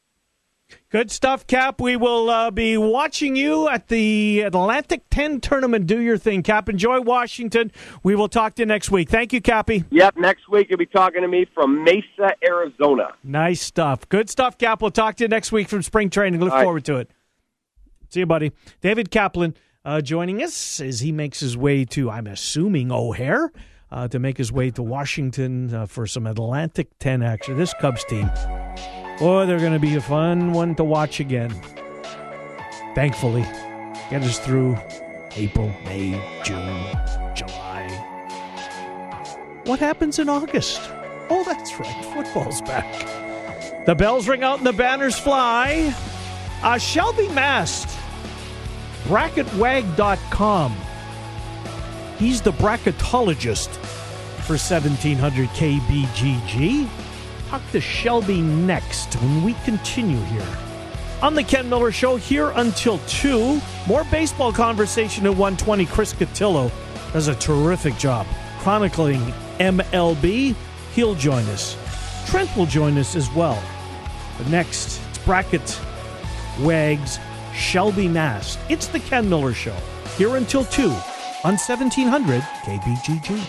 Good stuff, Cap. We will uh, be watching you at the Atlantic ten tournament. Do your thing, Cap. Enjoy Washington. We will talk to you next week. Thank you, Cappy. Yep, next week you'll be talking to me from Mesa, Arizona. Nice stuff. Good stuff, Cap. We'll talk to you next week from spring training. Look All forward right. to it. See you, buddy. David Kaplan uh, joining us as he makes his way to, I'm assuming, O'Hare, uh, to make his way to Washington uh, for some Atlantic ten action. This Cubs team, boy, they're going to be a fun one to watch again. Thankfully, get us through April, May, June, July. What happens in August? Oh, that's right. Football's back. The bells ring out and the banners fly. Uh, Shelby Mast, bracket wag dot com. He's the bracketologist for seventeen hundred K B G G. Talk to Shelby next when we continue here on the Ken Miller Show, here until two. More baseball conversation at one twenty. Chris Cotillo does a terrific job chronicling M L B. He'll join us. Trent will join us as well. But next, it's Bracket Wags, Shelby Mast. It's the Ken Miller Show, here until two on seventeen hundred K B G G.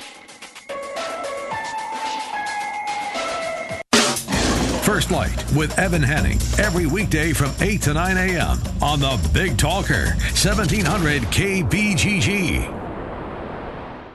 First Light with Evan Hanning, every weekday from eight to nine a.m. on the Big Talker, seventeen hundred K B G G.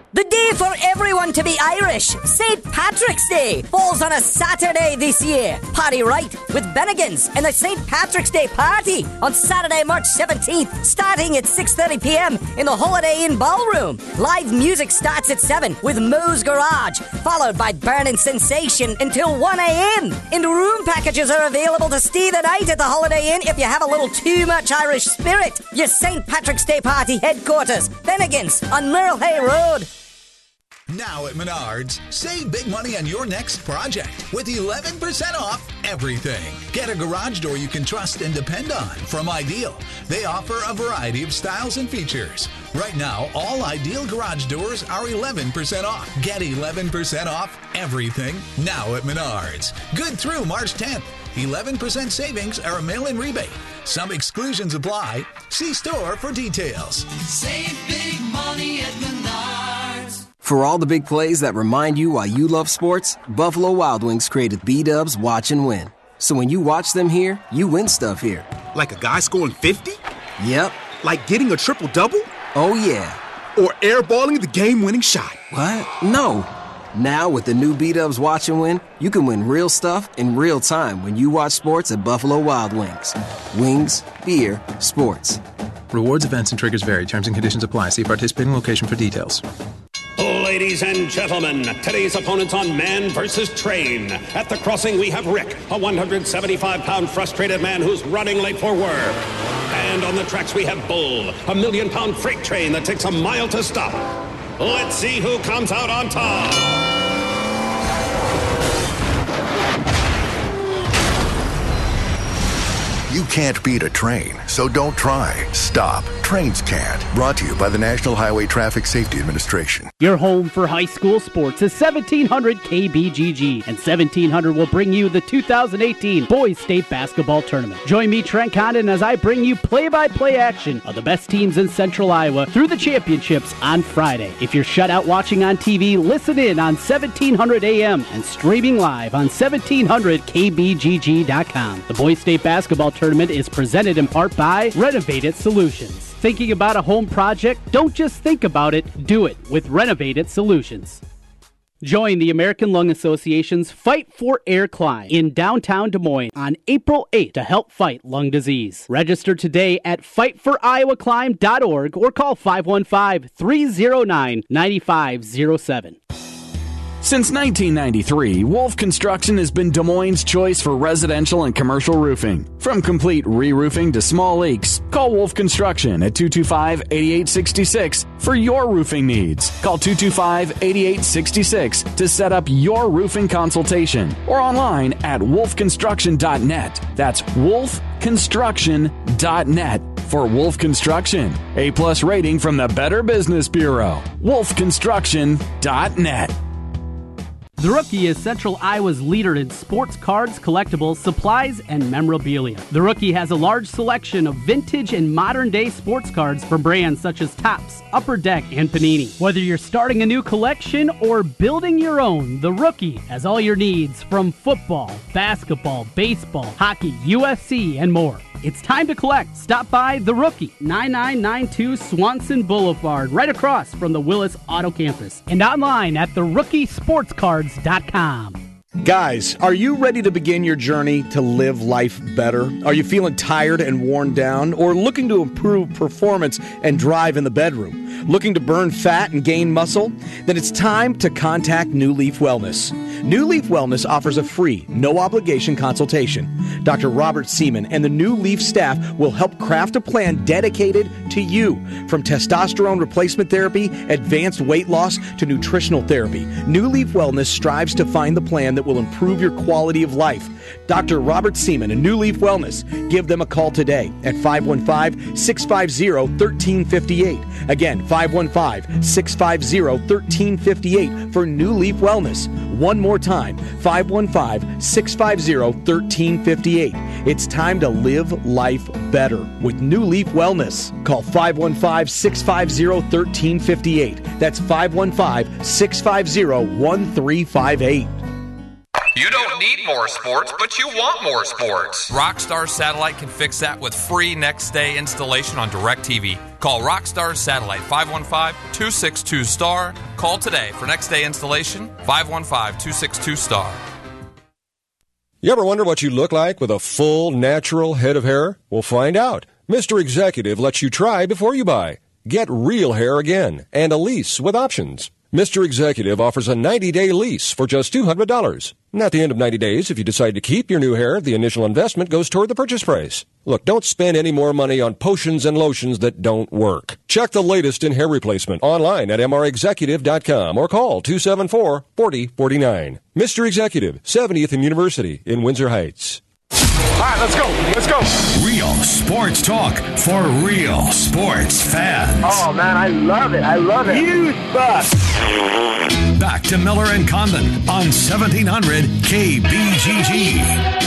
The day for everyone to be Irish, Saint Patrick's Day, falls on a Saturday this year. Party right with Bennigan's and the Saint Patrick's Day party on Saturday, March seventeenth, starting at six thirty p.m. in the Holiday Inn Ballroom. Live music starts at seven with Moe's Garage, followed by Burning Sensation until one a.m. And room packages are available to stay the night at the Holiday Inn if you have a little too much Irish spirit. Your Saint Patrick's Day party headquarters, Bennigan's on Merle Hay Road. Now at Menards, save big money on your next project with eleven percent off everything. Get a garage door you can trust and depend on from Ideal. They offer a variety of styles and features. Right now, all Ideal garage doors are eleven percent off. Get eleven percent off everything now at Menards. Good through March tenth. eleven percent savings are a mail-in rebate. Some exclusions apply. See store for details. Save big money at Menards. For all the big plays that remind you why you love sports, Buffalo Wild Wings created B-Dubs Watch and Win. So when you watch them here, you win stuff here. Like a guy scoring fifty? Yep. Like getting a triple-double? Oh, yeah. Or airballing the game-winning shot? What? No. Now, with the new B-Dubs Watch and Win, you can win real stuff in real time when you watch sports at Buffalo Wild Wings. Wings, beer, sports. Rewards, events, and triggers vary. Terms and conditions apply. See participating location for details. Ladies and gentlemen, today's opponents on Man versus Train. At the crossing, we have Rick, a one hundred seventy-five pound frustrated man who's running late for work. And on the tracks, we have Bull, a million pound freight train that takes a mile to stop. Let's see who comes out on top. You can't beat a train, so don't try. Stop. Trains can't. Brought to you by the National Highway Traffic Safety Administration. Your home for high school sports is seventeen hundred K B G G, and seventeen hundred will bring you the two thousand eighteen Boys State Basketball Tournament. Join me, Trent Condon, as I bring you play-by-play action of the best teams in Central Iowa through the championships on Friday. If you're shut out watching on T V, listen in on seventeen hundred A M and streaming live on seventeen hundred K B G G dot com. The Boys State Basketball Tournament is presented in part by Renovated Solutions. Thinking about a home project? Don't just think about it, do it with Renovated Solutions. Join the American Lung Association's Fight for Air Climb in downtown Des Moines on April eighth to help fight lung disease. Register today at fight for iowa climb dot org or call five one five, three oh nine, nine five oh seven. Since nineteen ninety-three, Wolf Construction has been Des Moines' choice for residential and commercial roofing. From complete re-roofing to small leaks, call Wolf Construction at two two five, eight eight six six for your roofing needs. Call two two five, eight eight six six to set up your roofing consultation or online at wolf construction dot net. That's wolf construction dot net. For Wolf Construction, A-plus rating from the Better Business Bureau. wolf construction dot net. The Rookie is Central Iowa's leader in sports cards, collectibles, supplies, and memorabilia. The Rookie has a large selection of vintage and modern-day sports cards from brands such as Topps, Upper Deck, and Panini. Whether you're starting a new collection or building your own, The Rookie has all your needs from football, basketball, baseball, hockey, U F C, and more. It's time to collect. Stop by The Rookie, ninety-nine ninety-two Swanson Boulevard, right across from the Willis Auto Campus, and online at the rookie sports cards dot com. Guys, are you ready to begin your journey to live life better? Are you feeling tired and worn down, or looking to improve performance and drive in the bedroom? Looking to burn fat and gain muscle? Then it's time to contact New Leaf Wellness. New Leaf Wellness offers a free, no-obligation consultation. Doctor Robert Seaman and the New Leaf staff will help craft a plan dedicated to you. From testosterone replacement therapy, advanced weight loss, to nutritional therapy, New Leaf Wellness strives to find the plan that will improve your quality of life. Doctor Robert Seaman and New Leaf Wellness. Give them a call today at five one five, six five zero, one three five eight. Again, five one five, six five zero, one three five eight for New Leaf Wellness. One more time, five one five, six five zero, one three five eight. It's time to live life better with New Leaf Wellness. Call five one five, six five zero, one three five eight. That's five one five, six five zero, one three five eight. You don't need more sports, but you want more sports. Rockstar Satellite can fix that with free next-day installation on DirecTV. Call Rockstar Satellite, five one five, two six two, S T A R. Call today for next-day installation, five one five, two six two, S T A R. You ever wonder what you look like with a full, natural head of hair? We'll find out. Mister Executive lets you try before you buy. Get real hair again and a lease with options. Mister Executive offers a ninety-day lease for just two hundred dollars. And at the end of ninety days, if you decide to keep your new hair, the initial investment goes toward the purchase price. Look, don't spend any more money on potions and lotions that don't work. Check the latest in hair replacement online at M R executive dot com or call two seven four, four zero four nine. Mister Executive, seventieth and University in Windsor Heights. All right, let's go. Let's go. Real sports talk for real sports fans. Oh, man, I love it. I love it. You suck. Back to Miller and Condon on seventeen hundred K B G G.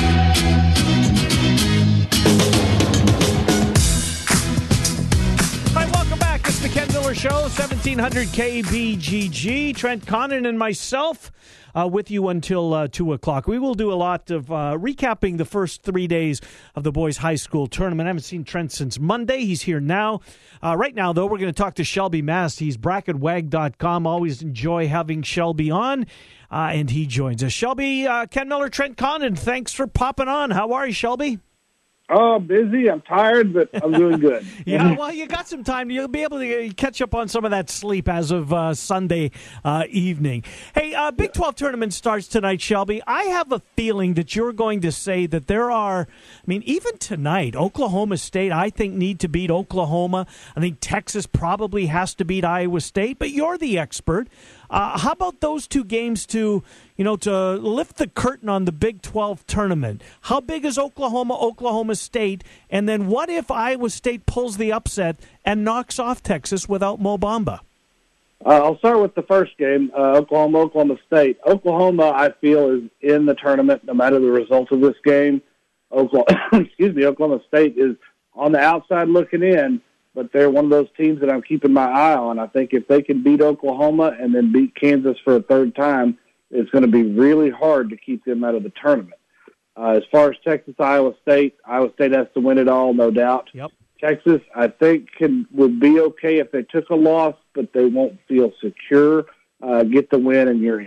Hi, welcome back. It's the Ken Miller Show, seventeen hundred K B G G. Trent Condon and myself uh, with you until uh, two o'clock. We will do a lot of uh, recapping the first three days of the boys' high school tournament. I haven't seen Trent since Monday. He's here now. Uh, right now, though, we're going to talk to Shelby Mast. He's bracket wag dot com. Always enjoy having Shelby on, uh, and he joins us. Shelby, uh, Ken Miller, Trent Condon, thanks for popping on. How are you, Shelby? Oh, busy. I'm tired, but I'm doing good. Yeah, well, you got some time. You'll be able to catch up on some of that sleep as of uh, Sunday uh, evening. Hey, uh, Big twelve tournament starts tonight, Shelby. I have a feeling that you're going to say that there are, I mean, even tonight, Oklahoma State, I think, need to beat Oklahoma. I think Texas probably has to beat Iowa State, but you're the expert. Uh, how about those two games to, you know, to lift the curtain on the Big twelve tournament? How big is Oklahoma, Oklahoma State? And then what if Iowa State pulls the upset and knocks off Texas without Mo Bamba? Uh, I'll start with the first game, uh, Oklahoma, Oklahoma State. Oklahoma, I feel, is in the tournament no matter the result of this game. Oklahoma, excuse me, Oklahoma State is on the outside looking in, but they're one of those teams that I'm keeping my eye on. I think if they can beat Oklahoma and then beat Kansas for a third time, it's going to be really hard to keep them out of the tournament. Uh, as far as Texas, Iowa State, Iowa State has to win it all, no doubt. Yep. Texas, I think, can would be okay if they took a loss, but they won't feel secure. Uh, get the win, and you're in.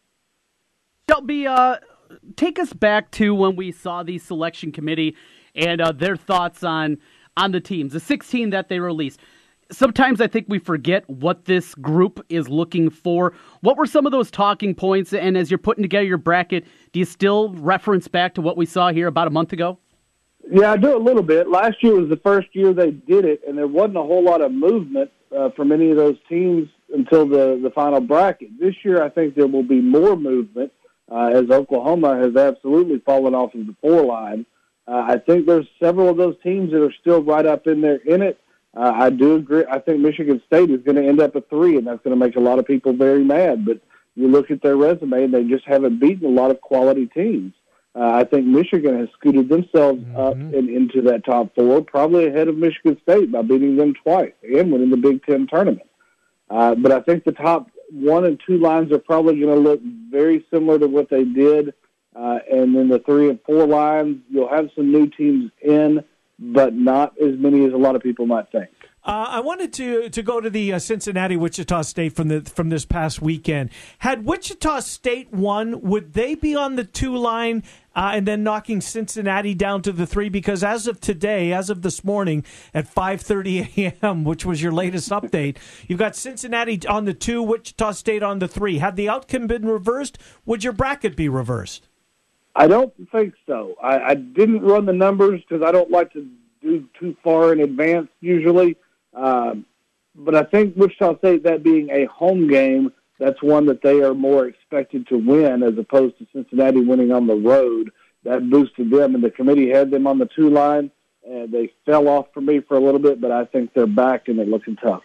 Shelby, uh, take us back to when we saw the selection committee and uh, their thoughts on on the teams, the sixteen that they released. Sometimes I think we forget what this group is looking for. What were some of those talking points? And as you're putting together your bracket, do you still reference back to what we saw here about a month ago? Yeah, I do a little bit. Last year was the first year they did it, and there wasn't a whole lot of movement uh, from any of those teams until the, the final bracket. This year, I think there will be more movement uh, as Oklahoma has absolutely fallen off of the four line. Uh, I think there's several of those teams that are still right up in there in it. Uh, I do agree. I think Michigan State is going to end up at three, and that's going to make a lot of people very mad. But you look at their resume, and they just haven't beaten a lot of quality teams. Uh, I think Michigan has scooted themselves mm-hmm. up and into that top four, probably ahead of Michigan State by beating them twice and winning the Big Ten tournament. Uh, but I think the top one and two lines are probably going to look very similar to what they did. Uh, and then the three and four lines, you'll have some new teams in, but not as many as a lot of people might think. Uh, I wanted to to go to the uh, Cincinnati-Wichita State from the from this past weekend. Had Wichita State won, would they be on the two line uh, and then knocking Cincinnati down to the three? Because as of today, as of this morning at five thirty a.m., which was your latest update, you've got Cincinnati on the two, Wichita State on the three. Had the outcome been reversed, would your bracket be reversed? I don't think so. I, I didn't run the numbers because I don't like to do too far in advance usually. Um, but I think Wichita State, that being a home game, that's one that they are more expected to win as opposed to Cincinnati winning on the road. That boosted them, and the committee had them on the two line, and they fell off for me for a little bit, but I think they're back and they're looking tough.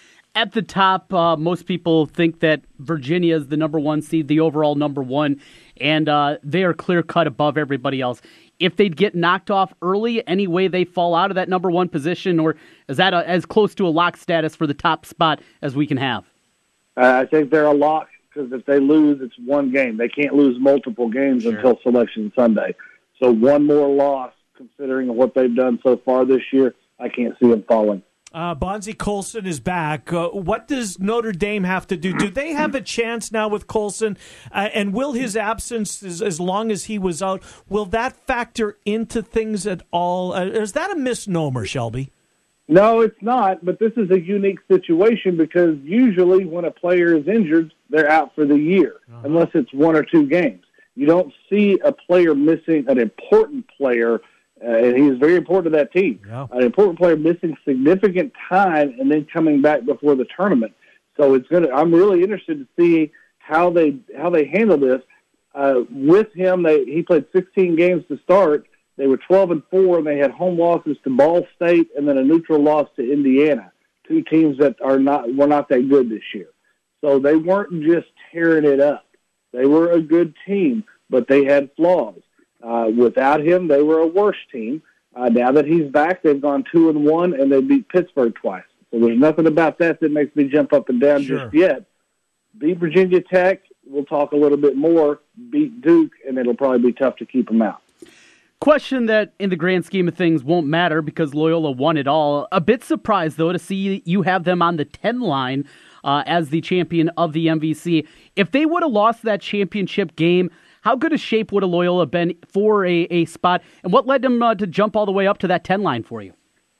At the top, uh, most people think that Virginia is the number one seed, the overall number one, and uh, they are clear-cut above everybody else. If they'd get knocked off early, any way they fall out of that number one position, or is that a, as close to a lock status for the top spot as we can have? Uh, I think they're a lock because if they lose, it's one game. They can't lose multiple games Sure. until Selection Sunday. So one more loss, considering what they've done so far this year, I can't see them falling. Uh, Bonzie Colson is back. Uh, what does Notre Dame have to do? Do they have a chance now with Colson? Uh, and will his absence, as, as long as he was out, will that factor into things at all? Uh, is that a misnomer, Shelby? No, it's not, but this is a unique situation because usually when a player is injured, they're out for the year, uh-huh. unless it's one or two games. You don't see a player missing an important player, uh, and he's very important to that team, yeah. an important player missing significant time and then coming back before the tournament. So it's gonna. I'm really interested to see how they how they handle this. Uh, with him, they he played sixteen games to start. They were twelve and four, and they had home losses to Ball State and then a neutral loss to Indiana, two teams that are not were not that good this year. So they weren't just tearing it up. They were a good team, but they had flaws. Uh, without him, they were a worse team. Uh, now that he's back, they've gone two and one, and they beat Pittsburgh twice. So there's nothing about that that makes me jump up and down Sure. just yet. Beat Virginia Tech. We'll talk a little bit more. Beat Duke, and it'll probably be tough to keep them out. Question that in the grand scheme of things won't matter because Loyola won it all. A bit surprised, though, to see you have them on the ten line uh, as the champion of the M V C. If they would have lost that championship game, how good a shape would a Loyola been for a, a spot? And what led them uh, to jump all the way up to that ten line for you?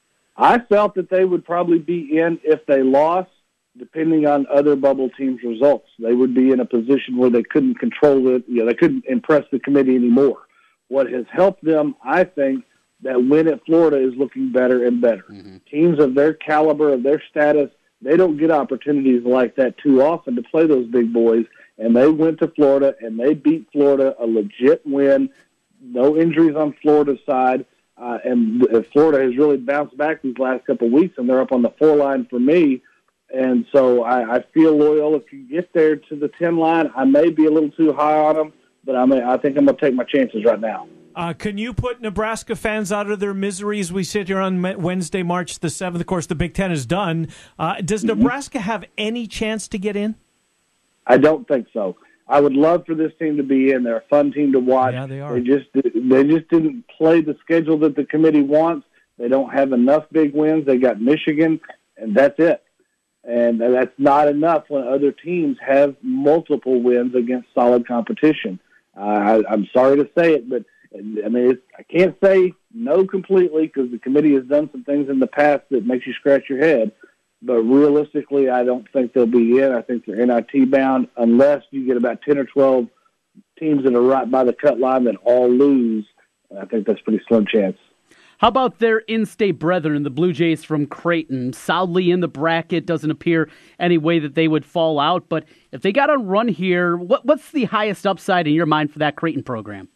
I felt that they would probably be in if they lost, depending on other bubble teams' results. They would be in a position where they couldn't control it. You know, they couldn't impress the committee anymore. What has helped them, I think, that win at Florida is looking better and better. Mm-hmm. Teams of their caliber, of their status, they don't get opportunities like that too often to play those big boys. And they went to Florida, and they beat Florida, a legit win. No injuries on Florida's side. Uh, and Florida has really bounced back these last couple of weeks, and they're up on the four line for me. And so I, I feel Loyola can get there to the ten line. I may be a little too high on them, but I mean, I think I'm going to take my chances right now. Uh, can you put Nebraska fans out of their misery as we sit here on Wednesday, March the seventh? Of course, the Big Ten is done. Uh, does Mm-hmm. Nebraska have any chance to get in? I don't think so. I would love for this team to be in. They're a fun team to watch. Yeah, they are. They just they just didn't play the schedule that the committee wants. They don't have enough big wins. They got Michigan, and that's it. And that's not enough when other teams have multiple wins against solid competition. Uh, I, I'm sorry to say it, but I mean it's, I can't say no completely because the committee has done some things in the past that makes you scratch your head. But realistically, I don't think they'll be in. I think they're N I T bound unless you get about ten or twelve teams that are right by the cut line that all lose. I think that's a pretty slim chance. How about their in-state brethren, the Blue Jays from Creighton? Solidly in the bracket, doesn't appear any way that they would fall out. But if they got a run here, what, what's the highest upside in your mind for that Creighton program?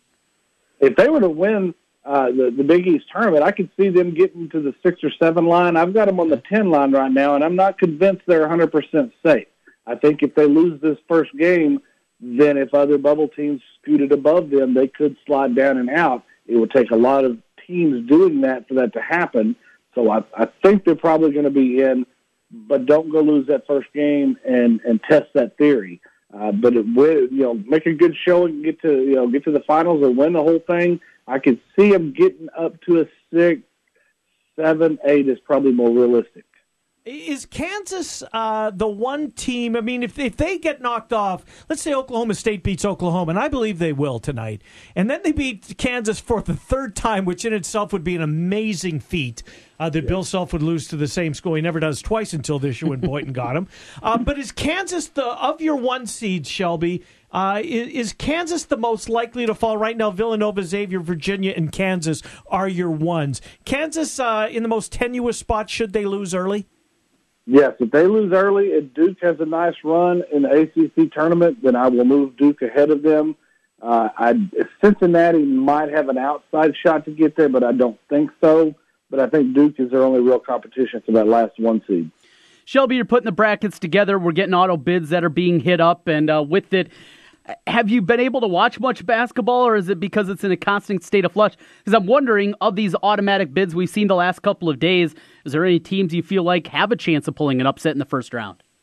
If they were to win uh, the, the Big East tournament, I could see them getting to the six or seven line. I've got them on the ten line right now, and I'm not convinced they're one hundred percent safe. I think if they lose this first game, then if other bubble teams scooted above them, they could slide down and out. It would take a lot of teams doing that for that to happen. So I, I think they're probably going to be in, but don't go lose that first game and, and test that theory. Uh, but it would, you know, make a good showing, get to you know get to the finals or win the whole thing. I could see them getting up to a six, seven, eight is probably more realistic. Is Kansas uh, the one team? I mean, if if they get knocked off, let's say Oklahoma State beats Oklahoma, and I believe they will tonight, and then they beat Kansas for the third time, which in itself would be an amazing feat. Uh, that yeah. Bill Self would lose to the same school. He never does twice until this year when Boynton got him. Uh, but is Kansas the of your one seeds, Shelby? Uh, is, is Kansas the most likely to fall right now? Villanova, Xavier, Virginia, and Kansas are your ones. Kansas uh, in the most tenuous spot should they lose early? Yes, if they lose early and Duke has a nice run in the A C C tournament, then I will move Duke ahead of them. Uh, I, Cincinnati might have an outside shot to get there, but I don't think so. But I think Duke is their only real competition for that last one seed. Shelby, you're putting the brackets together. We're getting auto bids that are being hit up, and uh, with it, have you been able to watch much basketball, or is it because it's in a constant state of flux? Because I'm wondering, of these automatic bids we've seen the last couple of days, is there any teams you feel like have a chance of pulling an upset in the first round?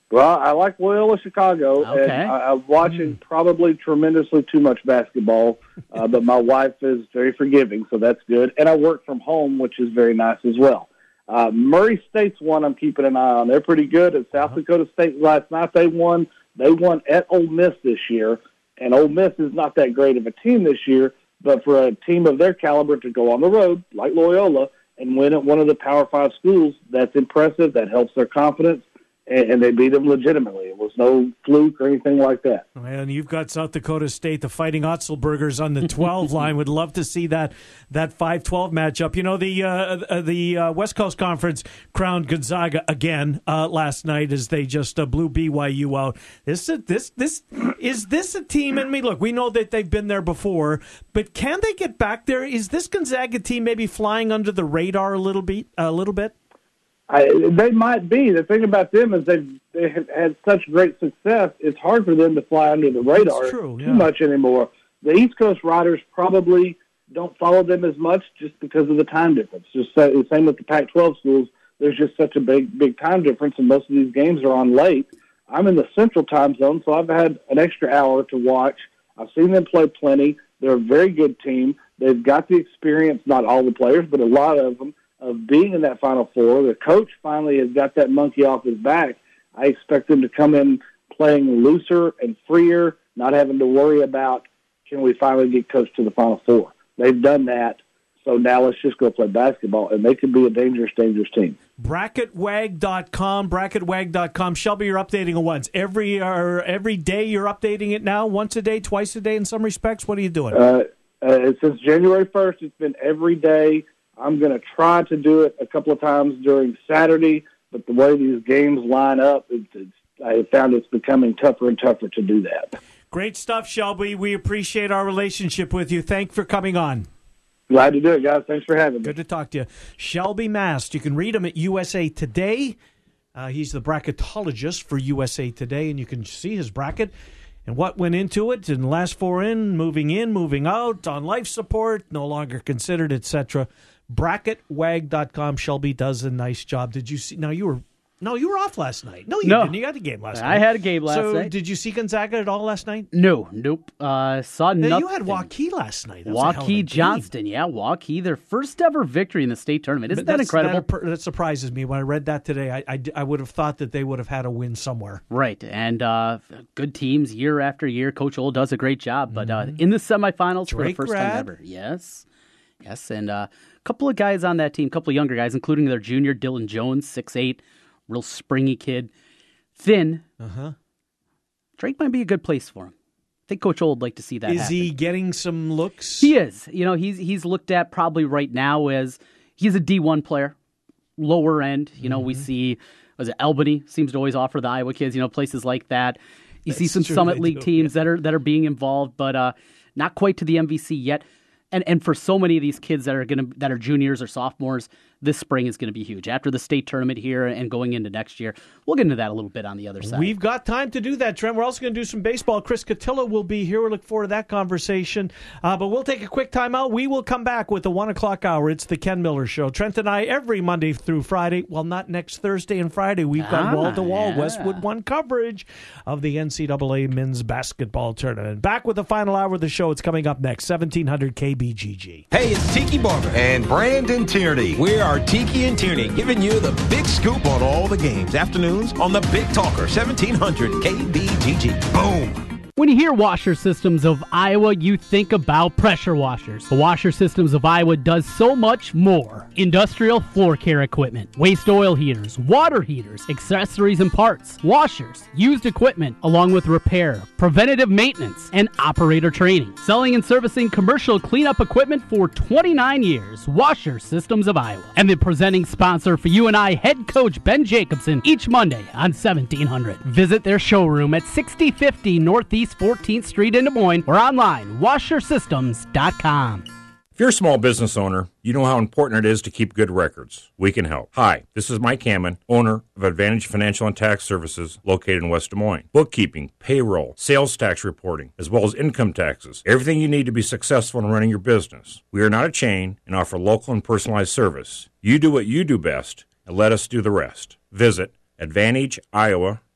Well, I like Loyola Chicago, Okay. and I, I'm watching probably tremendously too much basketball, uh, but my wife is very forgiving, so that's good. And I work from home, which is very nice as well. Uh, Murray State's one I'm keeping an eye on. They're pretty good. At South Dakota State last night, they won. They won at Ole Miss this year, and Ole Miss is not that great of a team this year, but for a team of their caliber to go on the road, like Loyola, and win at one of the Power Five schools, that's impressive. That helps their confidence. And they beat them legitimately. It was no fluke or anything like that. And you've got South Dakota State, the Fighting Otzelbergers, on the twelve line. Would love to see that that five twelve matchup. You know, the uh, the uh, West Coast Conference crowned Gonzaga again uh, last night as they just uh, blew B Y U out. This this this is this a team? And I mean, look, we know that they've been there before, but can they get back there? Is this Gonzaga team maybe flying under the radar a little bit? A little bit. I, they might be. The thing about them is they've they have had such great success. It's hard for them to fly under the radar true, yeah. too much anymore. The East Coast riders probably don't follow them as much just because of the time difference. Just the same with the Pac twelve schools. There's just such a big big time difference, and most of these games are on late. I'm in the Central Time Zone, so I've had an extra hour to watch. I've seen them play plenty. They're a very good team. They've got the experience, not all the players, but a lot of them, of being in that Final Four. The coach finally has got that monkey off his back. I expect them to come in playing looser and freer, not having to worry about, can we finally get coached to the Final Four? They've done that, so now let's just go play basketball, and they could be a dangerous, dangerous team. bracket wag dot com, bracket wag dot com. Shelby, you're updating it once. Every, or every day you're updating it now? Once a day, twice a day in some respects? What are you doing? Uh, uh, since January first, it's been every day. I'm going to try to do it a couple of times during Saturday, but the way these games line up, it's, it's, I found it's becoming tougher and tougher to do that. Great stuff, Shelby. We appreciate our relationship with you. Thanks for coming on. Glad to do it, guys. Thanks for having me. Good to talk to you. Shelby Mast. You can read him at U S A Today. Uh, he's the bracketologist for U S A Today, and you can see his bracket and what went into it, and last four in, moving in, moving out, on life support, no longer considered, et cetera bracket wag dot com. Shelby does a nice job. Did you see? Now you were no, you were off last night. No, you no. didn't. You had a game last I night. I had a game last so night. Did you see Gonzaga at all last night? No, nope. Uh, saw now, nothing. You had Waukee last night. That was a hell of a Waukee game. Johnston, yeah, Waukee, their first ever victory in the state tournament. Isn't But that incredible? That, that surprises me. When I read that today, I, I, I would have thought that they would have had a win somewhere. Right, and uh, good teams year after year. Coach Ole does a great job, but uh, in the semifinals Drake for the first grad. time ever. Yes, yes, and uh, a couple of guys on that team, a couple of younger guys, including their junior, Dylan Jones, six eight, real springy kid. Thin. Uh-huh. Drake might be a good place for him. I think Coach Ole would like to see that Is happen. he getting some looks? He is. You know, he's he's looked at probably right now as he's a D one player, lower end. You know, Mm-hmm. we see, was it Albany seems to always offer the Iowa kids, you know, places like that. You That's see some true, Summit they League do, teams yeah. that are that are being involved, but uh, not quite to the M V C yet. And and for so many of these kids that are gonna that are juniors or sophomores, this spring is going to be huge. After the state tournament here and going into next year, we'll get into that a little bit on the other side. We've got time to do that, Trent. We're also going to do some baseball. Chris Cotillo will be here. We look forward to that conversation. Uh, but we'll take a quick time out. We will come back with the one o'clock hour. It's the Ken Miller Show. Trent and I every Monday through Friday. Well, not next Thursday and Friday. We've got Ah, wall-to-wall yeah. Westwood One coverage of the N C double A men's basketball tournament. Back with the final hour of the show. It's coming up next, seventeen hundred K B G G. Hey, it's Tiki Barber and Brandon Tierney. We are Tiki and Tierney, giving you the big scoop on all the games. Afternoons on the Big Talker, seventeen hundred K B G G. Boom. When you hear Washer Systems of Iowa, you think about pressure washers. The Washer Systems of Iowa does so much more. Industrial floor care equipment, waste oil heaters, water heaters, accessories and parts, washers, used equipment, along with repair, preventative maintenance, and operator training. Selling and servicing commercial cleanup equipment for twenty-nine years. Washer Systems of Iowa. And the presenting sponsor for you and I, head coach Ben Jacobson, each Monday on seventeen hundred. Visit their showroom at sixty fifty Northeast fourteenth Street in Des Moines or online, washer systems dot com. If you're a small business owner, you know how important it is to keep good records. We can help. Hi, this is Mike Hammond, owner of Advantage Financial and Tax Services located in West Des Moines. Bookkeeping, payroll, sales tax reporting, as well as income taxes. Everything you need to be successful in running your business. We are not a chain and offer local and personalized service. You do what you do best and let us do the rest. Visit advantage iowa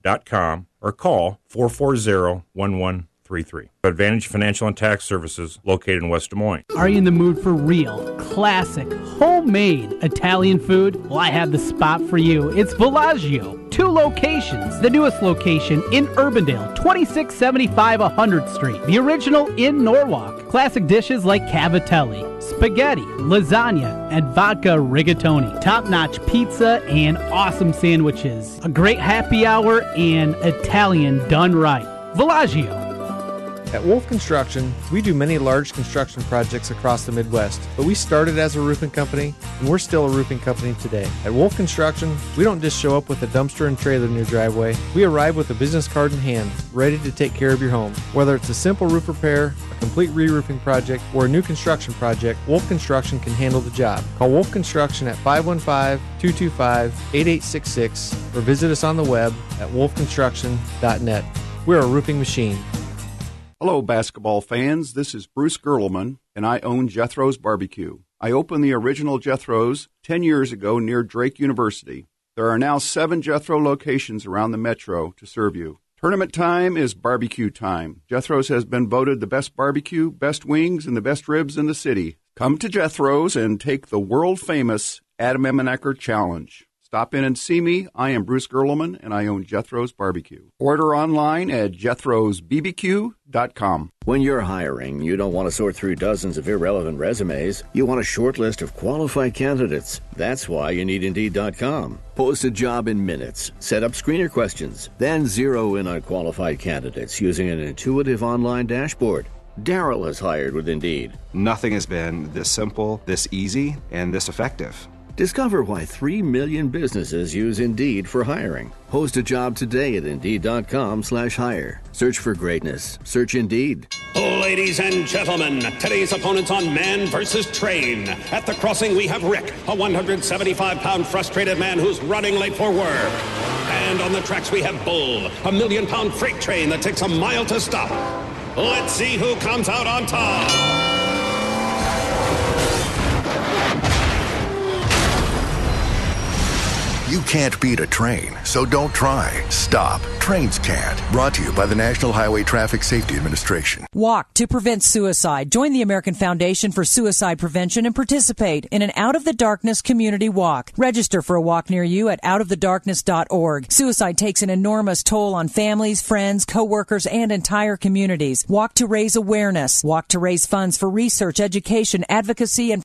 dot com or call four four zero, one one three three. Advantage Financial and Tax Services located in West Des Moines. Are you in the mood for real, classic, homemade Italian food? Well, I have the spot for you. It's Villaggio. Two locations. The newest location in Urbandale, twenty-six seventy-five one hundredth Street. The original in Norwalk. Classic dishes like cavatelli, spaghetti, lasagna, and vodka rigatoni. Top-notch pizza and awesome sandwiches. A great happy hour and Italian done right. Villaggio. At Wolf Construction, we do many large construction projects across the Midwest, but we started as a roofing company, and we're still a roofing company today. At Wolf Construction, we don't just show up with a dumpster and trailer in your driveway. We arrive with a business card in hand, ready to take care of your home. Whether it's a simple roof repair, a complete re-roofing project, or a new construction project, Wolf Construction can handle the job. Call Wolf Construction at five one five, two two five, eight eight six six or visit us on the web at wolf construction dot net. We're a roofing machine. Hello, basketball fans. This is Bruce Gerlman, and I own Jethro's Barbecue. I opened the original Jethro's ten years ago near Drake University. There are now seven Jethro locations around the metro to serve you. Tournament time is barbecue time. Jethro's has been voted the best barbecue, best wings, and the best ribs in the city. Come to Jethro's and take the world-famous Adam Emenecker Challenge. Stop in and see me. I am Bruce Gerlman, and I own Jethro's Barbecue. Order online at jethros b b q dot com. When you're hiring, you don't want to sort through dozens of irrelevant resumes. You want a short list of qualified candidates. That's why you need Indeed dot com. Post a job in minutes. Set up screener questions. Then zero in on qualified candidates using an intuitive online dashboard. Daryl has hired with Indeed. Nothing has been this simple, this easy, and this effective. Discover why three million businesses use Indeed for hiring. Post a job today at Indeed dot com slash hire. Search for greatness. Search Indeed. Ladies and gentlemen, today's opponents on Man versus Train. At the crossing, we have Rick, a one hundred seventy-five pound frustrated man who's running late for work. And on the tracks, we have Bull, a million pound freight train that takes a mile to stop. Let's see who comes out on top. You can't beat a train, so don't try. Stop. Trains can't. Brought to you by the National Highway Traffic Safety Administration. Walk to prevent suicide. Join the American Foundation for Suicide Prevention and participate in an Out of the Darkness community walk. Register for a walk near you at out of the darkness dot org. Suicide takes an enormous toll on families, friends, co-workers, and entire communities. Walk to raise awareness. Walk to raise funds for research, education, advocacy, and